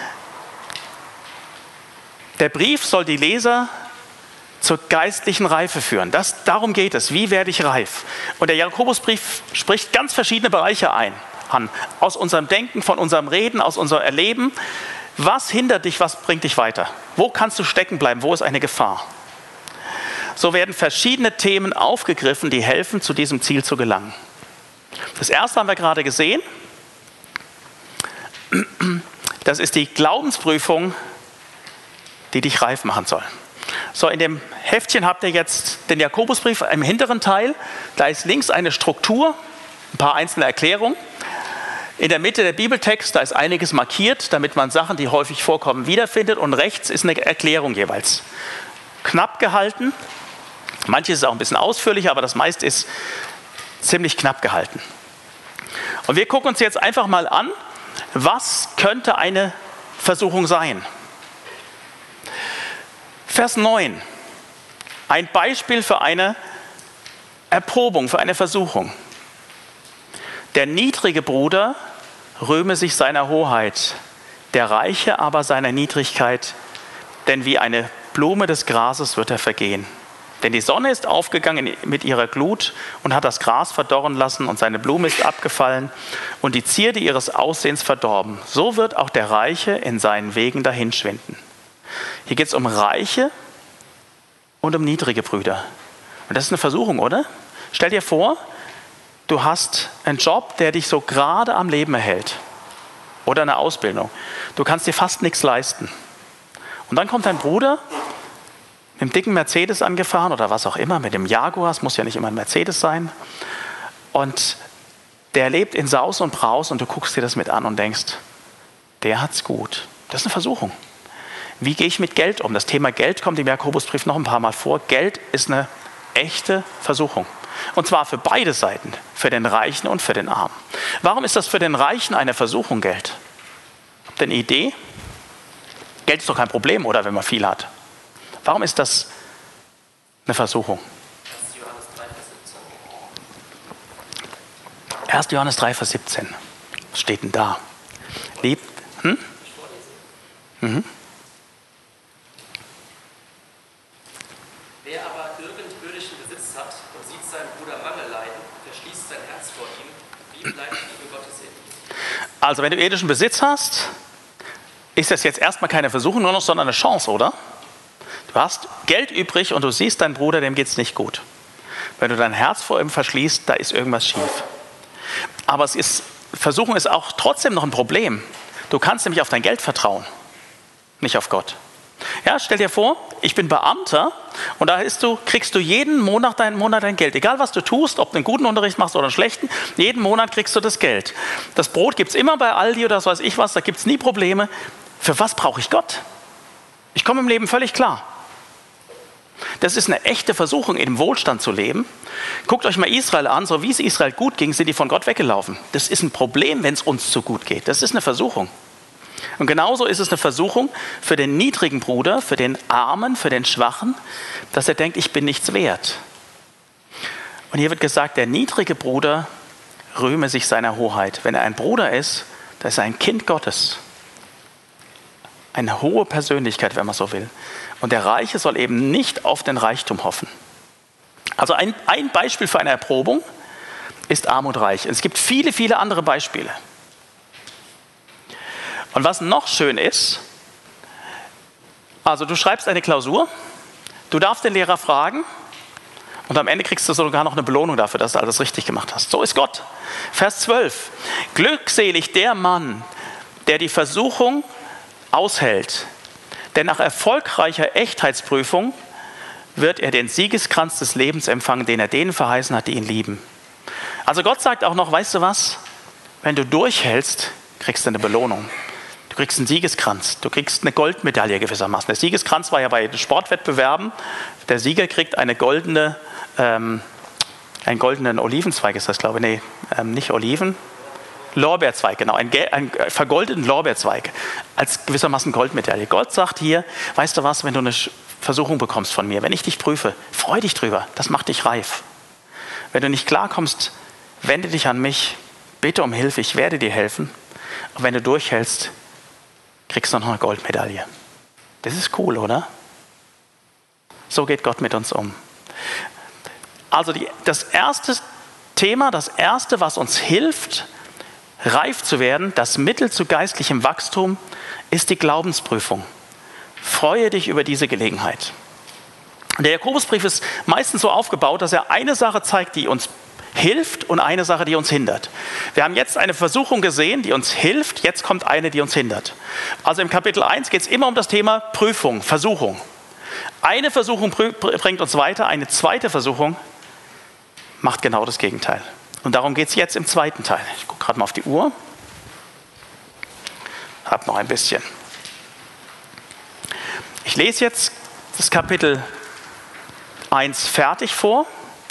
Der Brief soll die Leser zur geistlichen Reife führen. Darum geht es. Wie werde ich reif? Und der Jakobusbrief spricht ganz verschiedene Bereiche an. Aus unserem Denken, von unserem Reden, aus unserem Erleben. Was hindert dich, was bringt dich weiter? Wo kannst du stecken bleiben? Wo ist eine Gefahr? So werden verschiedene Themen aufgegriffen, die helfen, zu diesem Ziel zu gelangen. Das erste haben wir gerade gesehen. Das ist die Glaubensprüfung, die dich reif machen soll. So, in dem Heftchen habt ihr jetzt den Jakobusbrief im hinteren Teil. Da ist links eine Struktur, ein paar einzelne Erklärungen. In der Mitte der Bibeltext, da ist einiges markiert, damit man Sachen, die häufig vorkommen, wiederfindet. Und rechts ist eine Erklärung jeweils. Knapp gehalten. Manches ist auch ein bisschen ausführlicher, aber das meiste ist ziemlich knapp gehalten. Und wir gucken uns jetzt einfach mal an, was könnte eine Versuchung sein. Vers 9. Ein Beispiel für eine Erprobung, für eine Versuchung. Der niedrige Bruder rühme sich seiner Hoheit, der Reiche aber seiner Niedrigkeit, denn wie eine Blume des Grases wird er vergehen. Denn die Sonne ist aufgegangen mit ihrer Glut und hat das Gras verdorren lassen und seine Blume ist abgefallen und die Zierde ihres Aussehens verdorben. So wird auch der Reiche in seinen Wegen dahinschwinden. Hier geht es um Reiche und um niedrige Brüder. Und das ist eine Versuchung, oder? Stell dir vor, du hast einen Job, der dich so gerade am Leben erhält. Oder eine Ausbildung. Du kannst dir fast nichts leisten. Und dann kommt dein Bruder mit dem dicken Mercedes angefahren oder was auch immer, mit dem Jaguar, es muss ja nicht immer ein Mercedes sein. Und der lebt in Saus und Braus und du guckst dir das mit an und denkst, der hat's gut. Das ist eine Versuchung. Wie gehe ich mit Geld um? Das Thema Geld kommt im Jakobusbrief noch ein paar Mal vor. Geld ist eine echte Versuchung. Und zwar für beide Seiten, für den Reichen und für den Armen. Warum ist das für den Reichen eine Versuchung, Geld? Habt ihr eine Idee? Geld ist doch kein Problem, oder, wenn man viel hat. Warum ist das eine Versuchung? 1. Johannes 3, Vers 17. Was steht denn da? Wer aber irgend irdischen Besitz hat und sieht seinen Bruder Mangel leiden, verschließt sein Herz vor ihm, wie bleibt die Liebe Gottes in ihm? Also wenn du irdischen Besitz hast, ist das jetzt erstmal keine Versuchung nur noch, sondern eine Chance, oder? Du hast Geld übrig und du siehst deinen Bruder, dem geht es nicht gut. Wenn du dein Herz vor ihm verschließt, da ist irgendwas schief. Aber Versuchung ist auch trotzdem noch ein Problem. Du kannst nämlich auf dein Geld vertrauen, nicht auf Gott. Ja, stell dir vor, ich bin Beamter und da kriegst du jeden Monat dein Geld. Egal was du tust, ob du einen guten Unterricht machst oder einen schlechten, jeden Monat kriegst du das Geld. Das Brot gibt es immer bei Aldi oder das weiß ich was, da gibt es nie Probleme. Für was brauche ich Gott? Ich komme im Leben völlig klar. Das ist eine echte Versuchung, in dem Wohlstand zu leben. Guckt euch mal Israel an, so wie es Israel gut ging, sind die von Gott weggelaufen. Das ist ein Problem, wenn es uns zu gut geht. Das ist eine Versuchung. Und genauso ist es eine Versuchung für den niedrigen Bruder, für den Armen, für den Schwachen, dass er denkt, ich bin nichts wert. Und hier wird gesagt, der niedrige Bruder rühme sich seiner Hoheit. Wenn er ein Bruder ist, dann ist er ein Kind Gottes. Eine hohe Persönlichkeit, wenn man so will. Und der Reiche soll eben nicht auf den Reichtum hoffen. Also ein Beispiel für eine Erprobung ist Arm und Reich. Es gibt viele, viele andere Beispiele. Und was noch schön ist, also du schreibst eine Klausur, du darfst den Lehrer fragen und am Ende kriegst du sogar noch eine Belohnung dafür, dass du alles richtig gemacht hast. So ist Gott. Vers 12. Glückselig der Mann, der die Versuchung aushält, denn nach erfolgreicher Echtheitsprüfung wird er den Siegeskranz des Lebens empfangen, den er denen verheißen hat, die ihn lieben. Also Gott sagt auch noch, weißt du was, wenn du durchhältst, kriegst du eine Belohnung. Du kriegst einen Siegeskranz, du kriegst eine Goldmedaille gewissermaßen. Der Siegeskranz war ja bei den Sportwettbewerben, der Sieger kriegt einen goldenen Olivenzweig, ist das glaube ich, nicht Oliven, Lorbeerzweig, genau, einen vergoldeten Lorbeerzweig als gewissermaßen Goldmedaille. Gott sagt hier, weißt du was, wenn du eine Versuchung bekommst von mir, wenn ich dich prüfe, freu dich drüber, das macht dich reif. Wenn du nicht klarkommst, wende dich an mich, bitte um Hilfe, ich werde dir helfen. Und wenn du durchhältst, kriegst du noch eine Goldmedaille. Das ist cool, oder? So geht Gott mit uns um. Also das erste Thema, das erste, was uns hilft, reif zu werden, das Mittel zu geistlichem Wachstum, ist die Glaubensprüfung. Freue dich über diese Gelegenheit. Der Jakobusbrief ist meistens so aufgebaut, dass er eine Sache zeigt, die uns hilft und eine Sache, die uns hindert. Wir haben jetzt eine Versuchung gesehen, die uns hilft, jetzt kommt eine, die uns hindert. Also im Kapitel 1 geht es immer um das Thema Prüfung, Versuchung. Eine Versuchung bringt uns weiter, eine zweite Versuchung macht genau das Gegenteil. Und darum geht es jetzt im zweiten Teil. Ich gucke gerade mal auf die Uhr. Hab noch ein bisschen. Ich lese jetzt das Kapitel 1 fertig vor.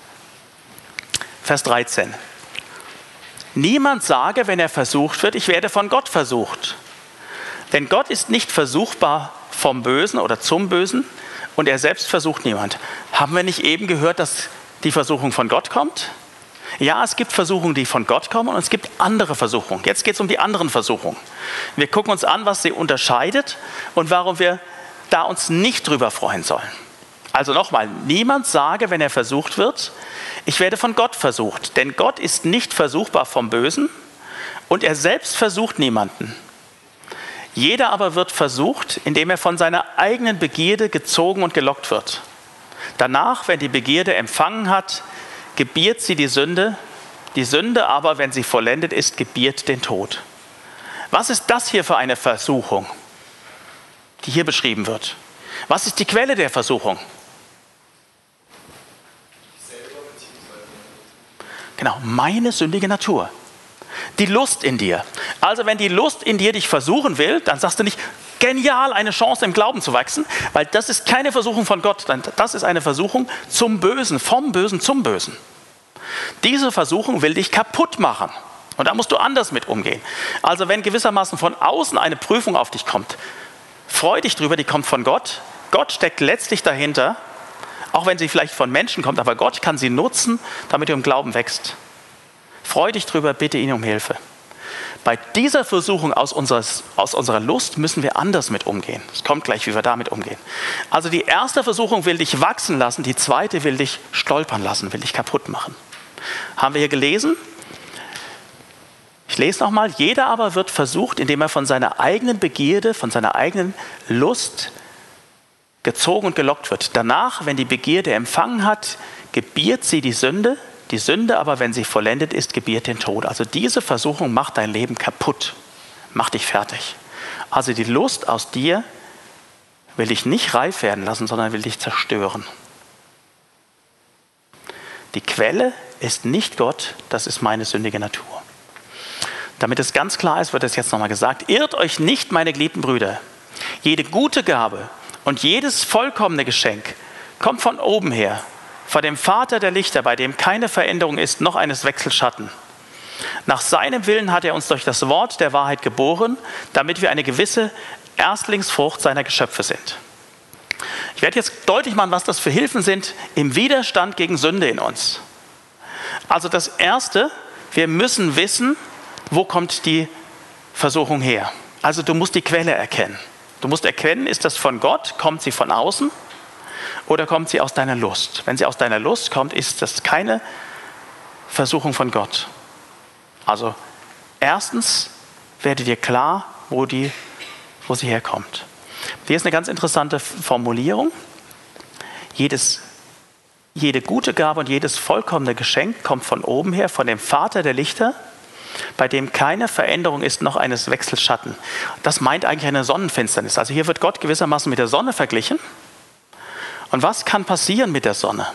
Vers 13. Niemand sage, wenn er versucht wird, ich werde von Gott versucht. Denn Gott ist nicht versuchbar vom Bösen oder zum Bösen und er selbst versucht niemand. Haben wir nicht eben gehört, dass die Versuchung von Gott kommt? Ja, es gibt Versuchungen, die von Gott kommen und es gibt andere Versuchungen. Jetzt geht es um die anderen Versuchungen. Wir gucken uns an, was sie unterscheidet und warum wir da uns nicht drüber freuen sollen. Also nochmal, niemand sage, wenn er versucht wird, ich werde von Gott versucht. Denn Gott ist nicht versuchbar vom Bösen und er selbst versucht niemanden. Jeder aber wird versucht, indem er von seiner eigenen Begierde gezogen und gelockt wird. Danach, wenn die Begierde empfangen hat, gebiert sie die Sünde aber, wenn sie vollendet ist, gebiert den Tod. Was ist das hier für eine Versuchung, die hier beschrieben wird? Was ist die Quelle der Versuchung? Genau, meine sündige Natur. Die Lust in dir. Also wenn die Lust in dir dich versuchen will, dann sagst du nicht, genial, eine Chance im Glauben zu wachsen, weil das ist keine Versuchung von Gott, das ist eine Versuchung zum Bösen, vom Bösen zum Bösen. Diese Versuchung will dich kaputt machen und da musst du anders mit umgehen. Also wenn gewissermaßen von außen eine Prüfung auf dich kommt, freu dich drüber, die kommt von Gott. Gott steckt letztlich dahinter, auch wenn sie vielleicht von Menschen kommt, aber Gott kann sie nutzen, damit du im Glauben wächst. Freu dich drüber, bitte ihn um Hilfe. Bei dieser Versuchung aus unserer Lust müssen wir anders mit umgehen. Es kommt gleich, wie wir damit umgehen. Also die erste Versuchung will dich wachsen lassen, die zweite will dich stolpern lassen, will dich kaputt machen. Haben wir hier gelesen? Ich lese nochmal. Jeder aber wird versucht, indem er von seiner eigenen Begierde, von seiner eigenen Lust gezogen und gelockt wird. Danach, wenn die Begierde empfangen hat, gebiert sie die Sünde aber, wenn sie vollendet ist, gebiert den Tod. Also diese Versuchung macht dein Leben kaputt, macht dich fertig. Also die Lust aus dir will dich nicht reif werden lassen, sondern will dich zerstören. Die Quelle ist nicht Gott, das ist meine sündige Natur. Damit es ganz klar ist, wird es jetzt nochmal gesagt, irrt euch nicht, meine geliebten Brüder. Jede gute Gabe und jedes vollkommene Geschenk kommt von oben her, von dem Vater der Lichter, bei dem keine Veränderung ist, noch eines Wechselschatten. Nach seinem Willen hat er uns durch das Wort der Wahrheit geboren, damit wir eine gewisse Erstlingsfrucht seiner Geschöpfe sind. Ich werde jetzt deutlich machen, was das für Hilfen sind im Widerstand gegen Sünde in uns. Also das Erste, wir müssen wissen, wo kommt die Versuchung her. Also du musst die Quelle erkennen. Du musst erkennen, ist das von Gott, kommt sie von außen oder kommt sie aus deiner Lust? Wenn sie aus deiner Lust kommt, ist das keine Versuchung von Gott. Also erstens werde dir klar, wo sie herkommt. Hier ist eine ganz interessante Formulierung. Jede gute Gabe und jedes vollkommene Geschenk kommt von oben her, von dem Vater der Lichter, bei dem keine Veränderung ist, noch eines Wechselschatten. Das meint eigentlich eine Sonnenfinsternis. Also hier wird Gott gewissermaßen mit der Sonne verglichen. Und was kann passieren mit der Sonne?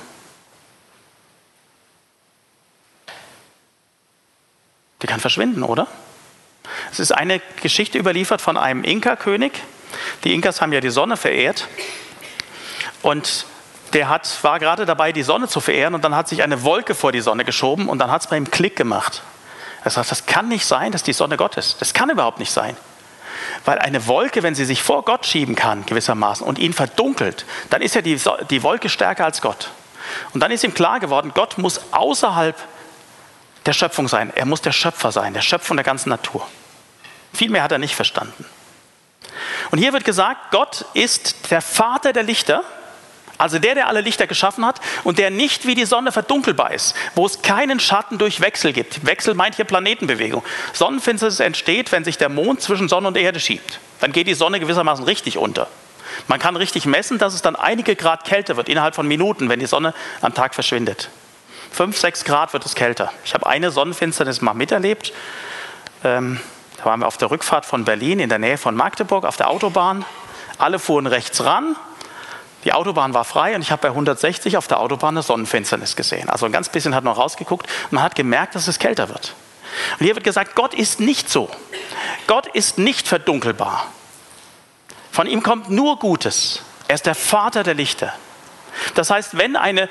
Die kann verschwinden, oder? Es ist eine Geschichte überliefert von einem Inka-König. Die Inkas haben ja die Sonne verehrt. Und der war gerade dabei, die Sonne zu verehren. Und dann hat sich eine Wolke vor die Sonne geschoben. Und dann hat es bei ihm Klick gemacht. Er sagt, das kann nicht sein, dass die Sonne Gott ist. Das kann überhaupt nicht sein. Weil eine Wolke, wenn sie sich vor Gott schieben kann, gewissermaßen, und ihn verdunkelt, dann ist ja die Wolke stärker als Gott. Und dann ist ihm klar geworden, Gott muss außerhalb der Schöpfung sein. Er muss der Schöpfer sein, der Schöpfer der ganzen Natur. Viel mehr hat er nicht verstanden. Und hier wird gesagt, Gott ist der Vater der Lichter, also der alle Lichter geschaffen hat und der nicht wie die Sonne verdunkelbar ist, wo es keinen Schatten durch Wechsel gibt. Wechsel meint hier Planetenbewegung. Sonnenfinsternis entsteht, wenn sich der Mond zwischen Sonne und Erde schiebt. Dann geht die Sonne gewissermaßen richtig unter. Man kann richtig messen, dass es dann einige Grad kälter wird, innerhalb von Minuten, wenn die Sonne am Tag verschwindet. 5, 6 Grad wird es kälter. Ich habe eine Sonnenfinsternis mal miterlebt. Da waren wir auf der Rückfahrt von Berlin in der Nähe von Magdeburg auf der Autobahn. Alle fuhren rechts ran. Die Autobahn war frei und ich habe bei 160 auf der Autobahn eine Sonnenfinsternis gesehen. Also ein ganz bisschen hat man rausgeguckt und man hat gemerkt, dass es kälter wird. Und hier wird gesagt, Gott ist nicht so. Gott ist nicht verdunkelbar. Von ihm kommt nur Gutes. Er ist der Vater der Lichter. Das heißt, wenn eine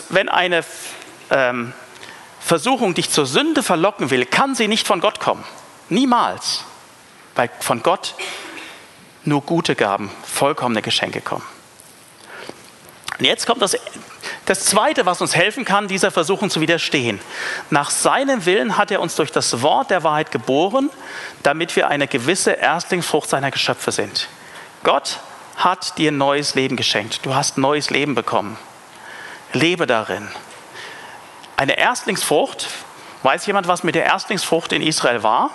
Versuchung dich zur Sünde verlocken will, kann sie nicht von Gott kommen. Niemals. Weil von Gott nur gute Gaben, vollkommene Geschenke kommen. Und jetzt kommt das Zweite, was uns helfen kann, dieser Versuchung zu widerstehen. Nach seinem Willen hat er uns durch das Wort der Wahrheit geboren, damit wir eine gewisse Erstlingsfrucht seiner Geschöpfe sind. Gott hat dir neues Leben geschenkt. Du hast neues Leben bekommen. Lebe darin. Eine Erstlingsfrucht, weiß jemand, was mit der Erstlingsfrucht in Israel war?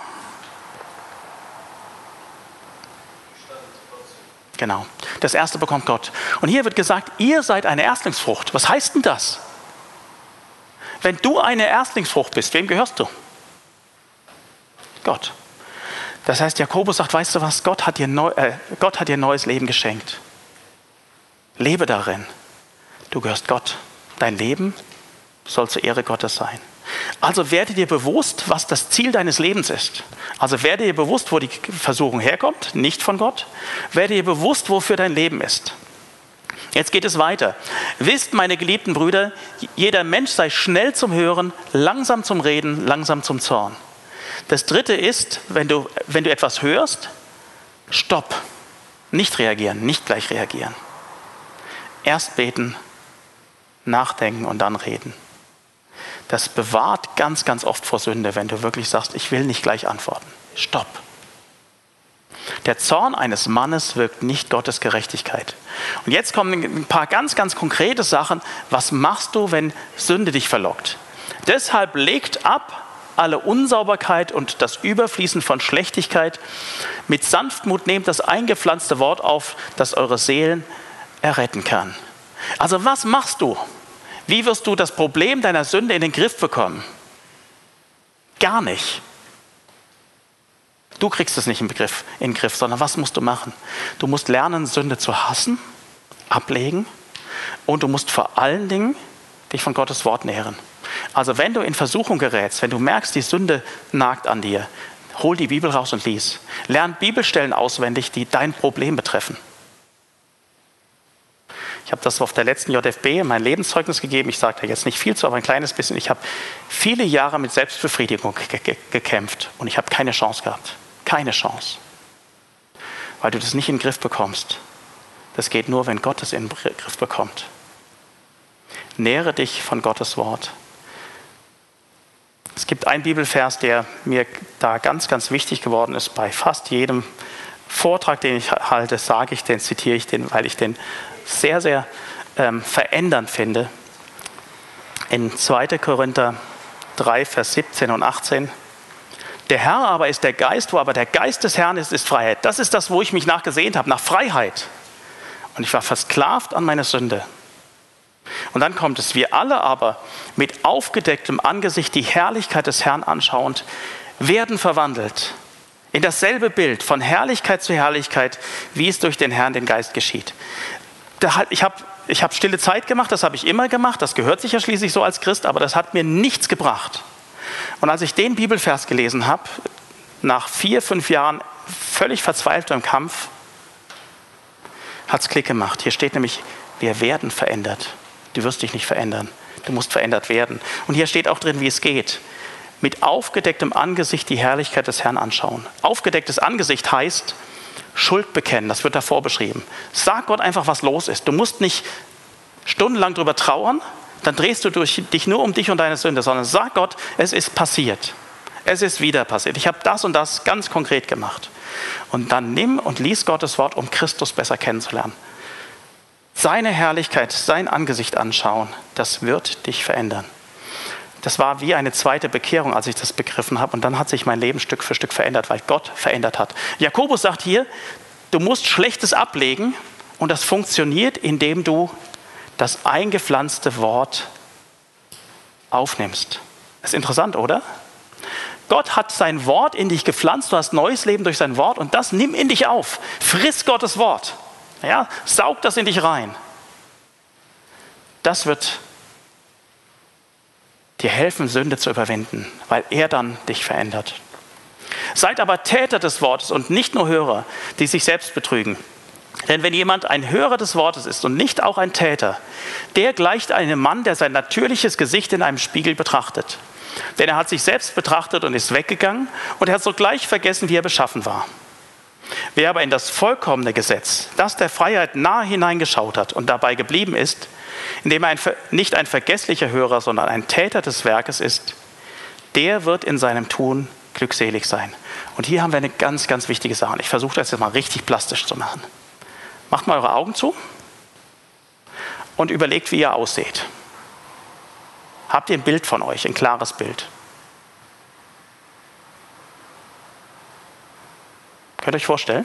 Genau, das Erste bekommt Gott. Und hier wird gesagt, ihr seid eine Erstlingsfrucht. Was heißt denn das? Wenn du eine Erstlingsfrucht bist, wem gehörst du? Gott. Das heißt, Jakobus sagt, weißt du was, Gott hat dir neues Leben geschenkt. Lebe darin. Du gehörst Gott. Dein Leben soll zur Ehre Gottes sein. Also werde dir bewusst, was das Ziel deines Lebens ist. Also werde dir bewusst, wo die Versuchung herkommt, nicht von Gott. Werde dir bewusst, wofür dein Leben ist. Jetzt geht es weiter. Wisst, meine geliebten Brüder, jeder Mensch sei schnell zum Hören, langsam zum Reden, langsam zum Zorn. Das Dritte ist, wenn du etwas hörst, stopp. Nicht reagieren, nicht gleich reagieren. Erst beten, nachdenken und dann reden. Das bewahrt ganz, ganz oft vor Sünde, wenn du wirklich sagst, ich will nicht gleich antworten. Stopp. Der Zorn eines Mannes wirkt nicht Gottes Gerechtigkeit. Und jetzt kommen ein paar ganz, ganz konkrete Sachen. Was machst du, wenn Sünde dich verlockt? Deshalb legt ab alle Unsauberkeit und das Überfließen von Schlechtigkeit. Mit Sanftmut nehmt das eingepflanzte Wort auf, das eure Seelen erretten kann. Also was machst du? Wie wirst du das Problem deiner Sünde in den Griff bekommen? Gar nicht. Du kriegst es nicht in den Griff, sondern was musst du machen? Du musst lernen, Sünde zu hassen, ablegen und du musst vor allen Dingen dich von Gottes Wort nähren. Also wenn du in Versuchung gerätst, wenn du merkst, die Sünde nagt an dir, hol die Bibel raus und lies. Lern Bibelstellen auswendig, die dein Problem betreffen. Ich habe das auf der letzten JFB mein Lebenszeugnis gegeben. Ich sage da jetzt nicht viel zu, aber ein kleines bisschen. Ich habe viele Jahre mit Selbstbefriedigung gekämpft und ich habe keine Chance gehabt. Keine Chance. Weil du das nicht in den Griff bekommst. Das geht nur, wenn Gott es in den Griff bekommt. Nähre dich von Gottes Wort. Es gibt einen Bibelvers, der mir da ganz, ganz wichtig geworden ist bei fast jedem Vortrag, den ich halte, zitiere ich den, weil ich den sehr, sehr verändernd finde. In 2. Korinther 3, Vers 17 und 18. Der Herr aber ist der Geist, wo aber der Geist des Herrn ist, ist Freiheit. Das ist das, wo ich mich nachgesehnt habe, nach Freiheit. Und ich war versklavt an meine Sünde. Und dann kommt es, wir alle aber mit aufgedecktem Angesicht die Herrlichkeit des Herrn anschauend, werden verwandelt in dasselbe Bild von Herrlichkeit zu Herrlichkeit, wie es durch den Herrn, den Geist geschieht. Ich habe stille Zeit gemacht, das habe ich immer gemacht, das gehört sich ja schließlich so als Christ, aber das hat mir nichts gebracht. Und als ich den Bibelvers gelesen habe, nach 4, 5 Jahren völlig verzweifeltem Kampf, hat es Klick gemacht. Hier steht nämlich, wir werden verändert. Du wirst dich nicht verändern, du musst verändert werden. Und hier steht auch drin, wie es geht. Mit aufgedecktem Angesicht die Herrlichkeit des Herrn anschauen. Aufgedecktes Angesicht heißt, Schuld bekennen, das wird davor beschrieben. Sag Gott einfach, was los ist. Du musst nicht stundenlang darüber trauern, dann drehst du dich nur um dich und deine Sünde, sondern sag Gott, es ist passiert. Es ist wieder passiert. Ich habe das und das ganz konkret gemacht. Und dann nimm und lies Gottes Wort, um Christus besser kennenzulernen. Seine Herrlichkeit, sein Angesicht anschauen, das wird dich verändern. Das war wie eine zweite Bekehrung, als ich das begriffen habe. Und dann hat sich mein Leben Stück für Stück verändert, weil Gott verändert hat. Jakobus sagt hier, du musst Schlechtes ablegen und das funktioniert, indem du das eingepflanzte Wort aufnimmst. Das ist interessant, oder? Gott hat sein Wort in dich gepflanzt, du hast neues Leben durch sein Wort und das nimm in dich auf. Friss Gottes Wort. Ja, saug das in dich rein. Das wird dir helfen, Sünde zu überwinden, weil er dann dich verändert. Seid aber Täter des Wortes und nicht nur Hörer, die sich selbst betrügen. Denn wenn jemand ein Hörer des Wortes ist und nicht auch ein Täter, der gleicht einem Mann, der sein natürliches Gesicht in einem Spiegel betrachtet. Denn er hat sich selbst betrachtet und ist weggegangen und er hat sogleich vergessen, wie er beschaffen war. Wer aber in das vollkommene Gesetz, das der Freiheit nahe hineingeschaut hat und dabei geblieben ist, indem er nicht ein vergesslicher Hörer, sondern ein Täter des Werkes ist, der wird in seinem Tun glückselig sein. Und hier haben wir eine ganz, ganz wichtige Sache. Ich versuche das jetzt mal richtig plastisch zu machen. Macht mal eure Augen zu und überlegt, wie ihr ausseht. Habt ihr ein Bild von euch, ein klares Bild? Könnt ihr euch vorstellen?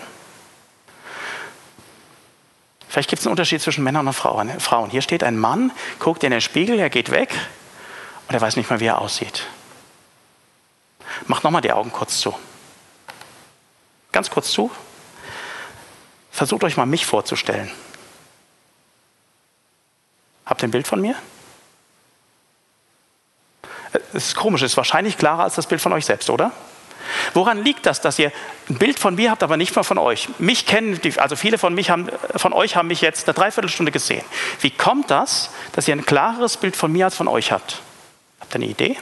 Vielleicht gibt es einen Unterschied zwischen Männern und Frauen. Hier steht ein Mann, guckt in den Spiegel, er geht weg und er weiß nicht mehr, wie er aussieht. Macht nochmal die Augen kurz zu. Ganz kurz zu. Versucht euch mal mich vorzustellen. Habt ihr ein Bild von mir? Es ist komisch, es ist wahrscheinlich klarer als das Bild von euch selbst, oder? Woran liegt das, dass ihr ein Bild von mir habt, aber nicht mehr von euch? Mich kennen, also viele von euch haben mich jetzt eine Dreiviertelstunde gesehen. Wie kommt das, dass ihr ein klareres Bild von mir als von euch habt? Habt ihr eine Idee?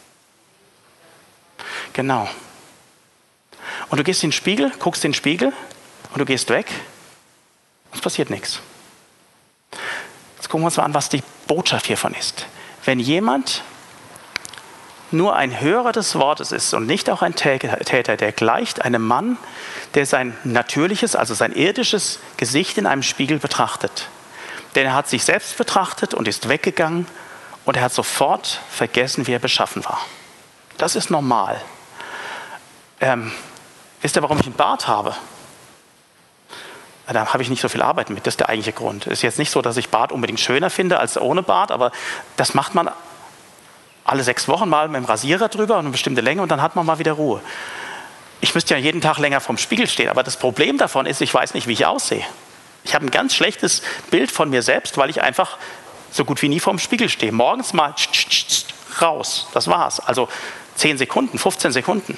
Genau. Und du gehst in den Spiegel, guckst in den Spiegel und du gehst weg. Es passiert nichts. Jetzt gucken wir uns mal an, was die Botschaft hiervon ist. Wenn jemand nur ein Hörer des Wortes ist und nicht auch ein Täter, der gleicht einem Mann, der sein natürliches, also sein irdisches Gesicht in einem Spiegel betrachtet. Denn er hat sich selbst betrachtet und ist weggegangen und er hat sofort vergessen, wie er beschaffen war. Das ist normal. Wisst ihr, warum ich einen Bart habe? Da habe ich nicht so viel Arbeit mit, das ist der eigentliche Grund. Es ist jetzt nicht so, dass ich Bart unbedingt schöner finde als ohne Bart, aber das macht man alle 6 Wochen mal mit dem Rasierer drüber und eine bestimmte Länge und dann hat man mal wieder Ruhe. Ich müsste ja jeden Tag länger vorm Spiegel stehen, aber das Problem davon ist, ich weiß nicht, wie ich aussehe. Ich habe ein ganz schlechtes Bild von mir selbst, weil ich einfach so gut wie nie vorm Spiegel stehe. Morgens mal raus, das war's. Also 10 Sekunden, 15 Sekunden.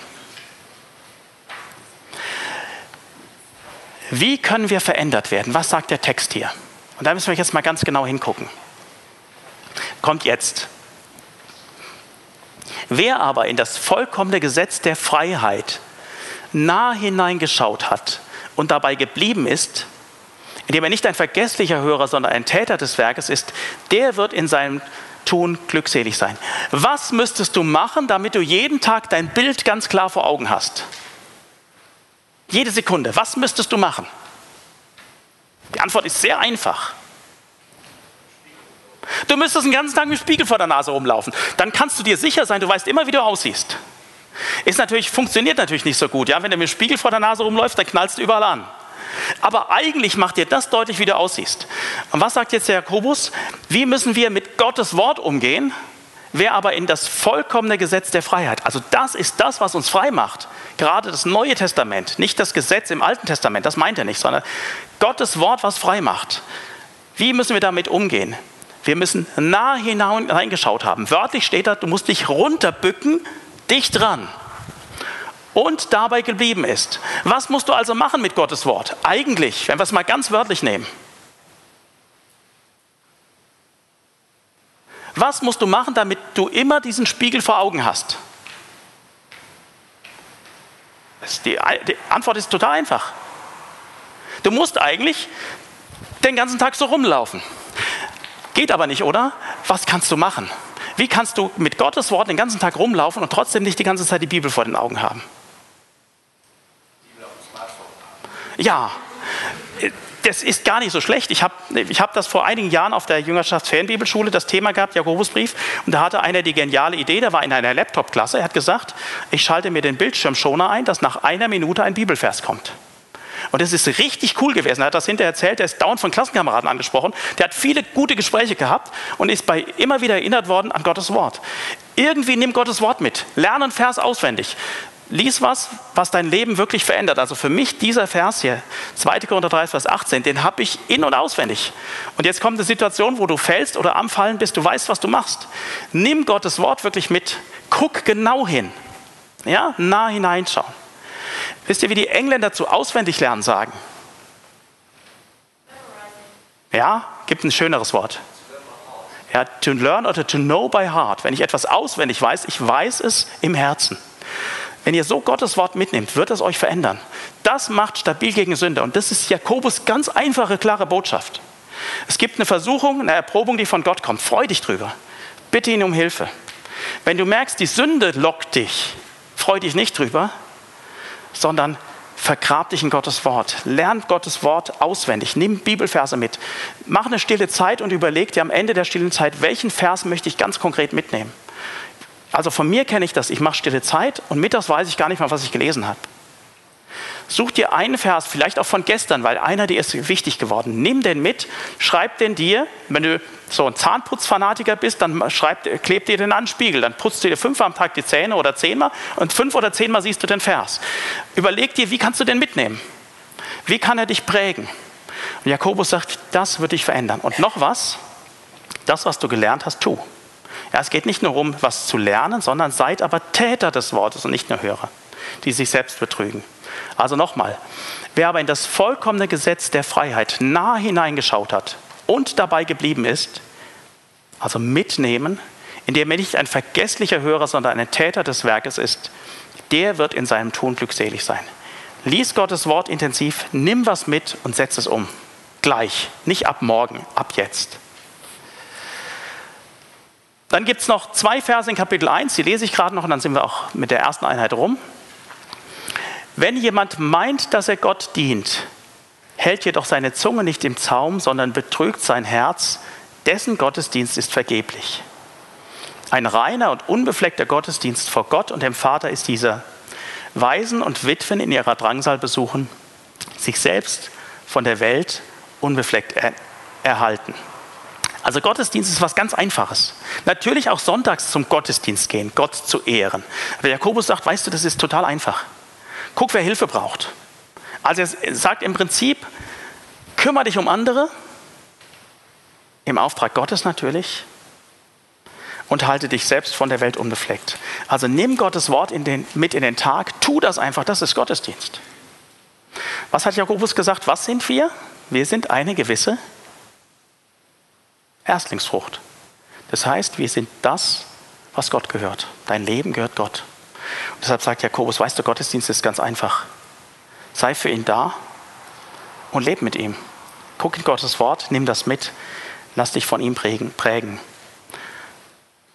Wie können wir verändert werden? Was sagt der Text hier? Und da müssen wir jetzt mal ganz genau hingucken. Kommt jetzt. Wer aber in das vollkommene Gesetz der Freiheit nah hineingeschaut hat und dabei geblieben ist, indem er nicht ein vergesslicher Hörer, sondern ein Täter des Werkes ist, der wird in seinem Tun glückselig sein. Was müsstest du machen, damit du jeden Tag dein Bild ganz klar vor Augen hast? Jede Sekunde. Was müsstest du machen? Die Antwort ist sehr einfach. Du müsstest den ganzen Tag mit dem Spiegel vor der Nase rumlaufen. Dann kannst du dir sicher sein, du weißt immer, wie du aussiehst. Funktioniert natürlich nicht so gut. Ja? Wenn du mit dem Spiegel vor der Nase rumläufst, dann knallst du überall an. Aber eigentlich macht dir das deutlich, wie du aussiehst. Und was sagt jetzt der Jakobus? Wie müssen wir mit Gottes Wort umgehen? Wer aber in das vollkommene Gesetz der Freiheit, also das ist das, was uns frei macht. Gerade das Neue Testament, nicht das Gesetz im Alten Testament, das meint er nicht, sondern Gottes Wort, was frei macht. Wie müssen wir damit umgehen? Wir müssen nah hineingeschaut haben. Wörtlich steht da, du musst dich runterbücken, dicht dran. Und dabei geblieben ist. Was musst du also machen mit Gottes Wort? Eigentlich, wenn wir es mal ganz wörtlich nehmen. Was musst du machen, damit du immer diesen Spiegel vor Augen hast? Die Antwort ist total einfach. Du musst eigentlich den ganzen Tag so rumlaufen. Geht aber nicht, oder? Was kannst du machen? Wie kannst du mit Gottes Wort den ganzen Tag rumlaufen und trotzdem nicht die ganze Zeit die Bibel vor den Augen haben? Ja, das ist gar nicht so schlecht. Ich hab das vor einigen Jahren auf der Jüngerschaftsferienbibelschule das Thema gehabt, Jakobusbrief. Und da hatte einer die geniale Idee, der war in einer Laptop-Klasse. Er hat gesagt, ich schalte mir den Bildschirmschoner ein, dass nach einer Minute ein Bibelvers kommt. Und das ist richtig cool gewesen. Er hat das hinterher erzählt, er ist dauernd von Klassenkameraden angesprochen. Der hat viele gute Gespräche gehabt und ist immer wieder erinnert worden an Gottes Wort. Irgendwie nimm Gottes Wort mit. Lerne einen Vers auswendig. Lies was dein Leben wirklich verändert. Also für mich dieser Vers hier, 2. Korinther 3, Vers 18, den habe ich in- und auswendig. Und jetzt kommt eine Situation, wo du fällst oder am Fallen bist, du weißt, was du machst. Nimm Gottes Wort wirklich mit. Guck genau hin. Ja, nah hineinschauen. Wisst ihr, wie die Engländer zu auswendig lernen sagen? Ja, gibt ein schöneres Wort. Ja, to learn oder to know by heart. Wenn ich etwas auswendig weiß, ich weiß es im Herzen. Wenn ihr so Gottes Wort mitnehmt, wird es euch verändern. Das macht stabil gegen Sünde. Und das ist Jakobus ganz einfache, klare Botschaft. Es gibt eine Versuchung, eine Erprobung, die von Gott kommt. Freu dich drüber. Bitte ihn um Hilfe. Wenn du merkst, die Sünde lockt dich, freu dich nicht drüber, sondern vergrab dich in Gottes Wort. Lern Gottes Wort auswendig. Nimm Bibelverse mit. Mach eine stille Zeit und überleg dir am Ende der stillen Zeit, welchen Vers möchte ich ganz konkret mitnehmen. Also von mir kenne ich das. Ich mache stille Zeit und mittags weiß ich gar nicht mal, was ich gelesen habe. Such dir einen Vers, vielleicht auch von gestern, weil einer dir ist wichtig geworden. Nimm den mit, schreib den dir. Wenn du so ein Zahnputzfanatiker bist, dann kleb dir den an den Spiegel. Dann putzt du dir 5-mal am Tag die Zähne oder 10-mal und 5 oder 10-mal siehst du den Vers. Überleg dir, wie kannst du den mitnehmen? Wie kann er dich prägen? Und Jakobus sagt, das wird dich verändern. Und noch was, das, was du gelernt hast, tu. Ja, es geht nicht nur um was zu lernen, sondern seid aber Täter des Wortes und nicht nur Hörer, die sich selbst betrügen. Also nochmal, wer aber in das vollkommene Gesetz der Freiheit nah hineingeschaut hat und dabei geblieben ist, also mitnehmen, indem er nicht ein vergesslicher Hörer, sondern ein Täter des Werkes ist, der wird in seinem Tun glückselig sein. Lies Gottes Wort intensiv, nimm was mit und setz es um. Gleich, nicht ab morgen, ab jetzt. Dann gibt es noch 2 Verse in Kapitel 1, die lese ich gerade noch und dann sind wir auch mit der ersten Einheit rum. Wenn jemand meint, dass er Gott dient, hält jedoch seine Zunge nicht im Zaum, sondern betrügt sein Herz, dessen Gottesdienst ist vergeblich. Ein reiner und unbefleckter Gottesdienst vor Gott und dem Vater ist dieser: Waisen und Witwen in ihrer Drangsal besuchen, sich selbst von der Welt unbefleckt erhalten. Also Gottesdienst ist was ganz Einfaches. Natürlich auch sonntags zum Gottesdienst gehen, Gott zu ehren. Aber Jakobus sagt, weißt du, das ist total einfach. Guck, wer Hilfe braucht. Also er sagt im Prinzip, kümmere dich um andere, im Auftrag Gottes natürlich, und halte dich selbst von der Welt unbefleckt. Also nimm Gottes Wort mit in den Tag, tu das einfach, das ist Gottesdienst. Was hat Jakobus gesagt? Was sind wir? Wir sind eine gewisse Erstlingsfrucht. Das heißt, wir sind das, was Gott gehört. Dein Leben gehört Gott. Und deshalb sagt Jakobus, weißt du, Gottesdienst ist ganz einfach. Sei für ihn da und leb mit ihm. Guck in Gottes Wort, nimm das mit, lass dich von ihm prägen.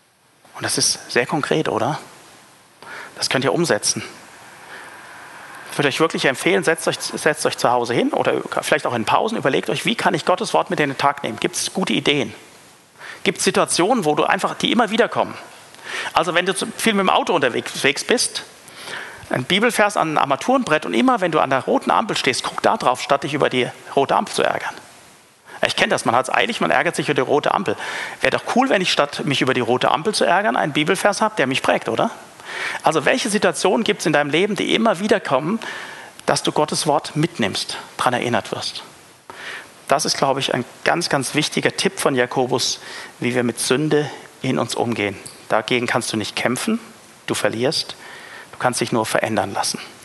Und das ist sehr konkret, oder? Das könnt ihr umsetzen. Ich würde euch wirklich empfehlen, setzt euch zu Hause hin oder vielleicht auch in Pausen, überlegt euch, wie kann ich Gottes Wort mit in den Tag nehmen? Gibt es gute Ideen? Gibt es Situationen, die immer wieder kommen? Also wenn du viel mit dem Auto unterwegs bist, ein Bibelvers an ein Armaturenbrett und immer, wenn du an der roten Ampel stehst, guck da drauf, statt dich über die rote Ampel zu ärgern. Ich kenne das, man hat es eilig, man ärgert sich über die rote Ampel. Wäre doch cool, wenn ich statt mich über die rote Ampel zu ärgern, einen Bibelvers habe, der mich prägt, oder? Also welche Situationen gibt es in deinem Leben, die immer wieder kommen, dass du Gottes Wort mitnimmst, daran erinnert wirst? Das ist, glaube ich, ein ganz, ganz wichtiger Tipp von Jakobus, wie wir mit Sünde in uns umgehen. Dagegen kannst du nicht kämpfen, du verlierst, du kannst dich nur verändern lassen.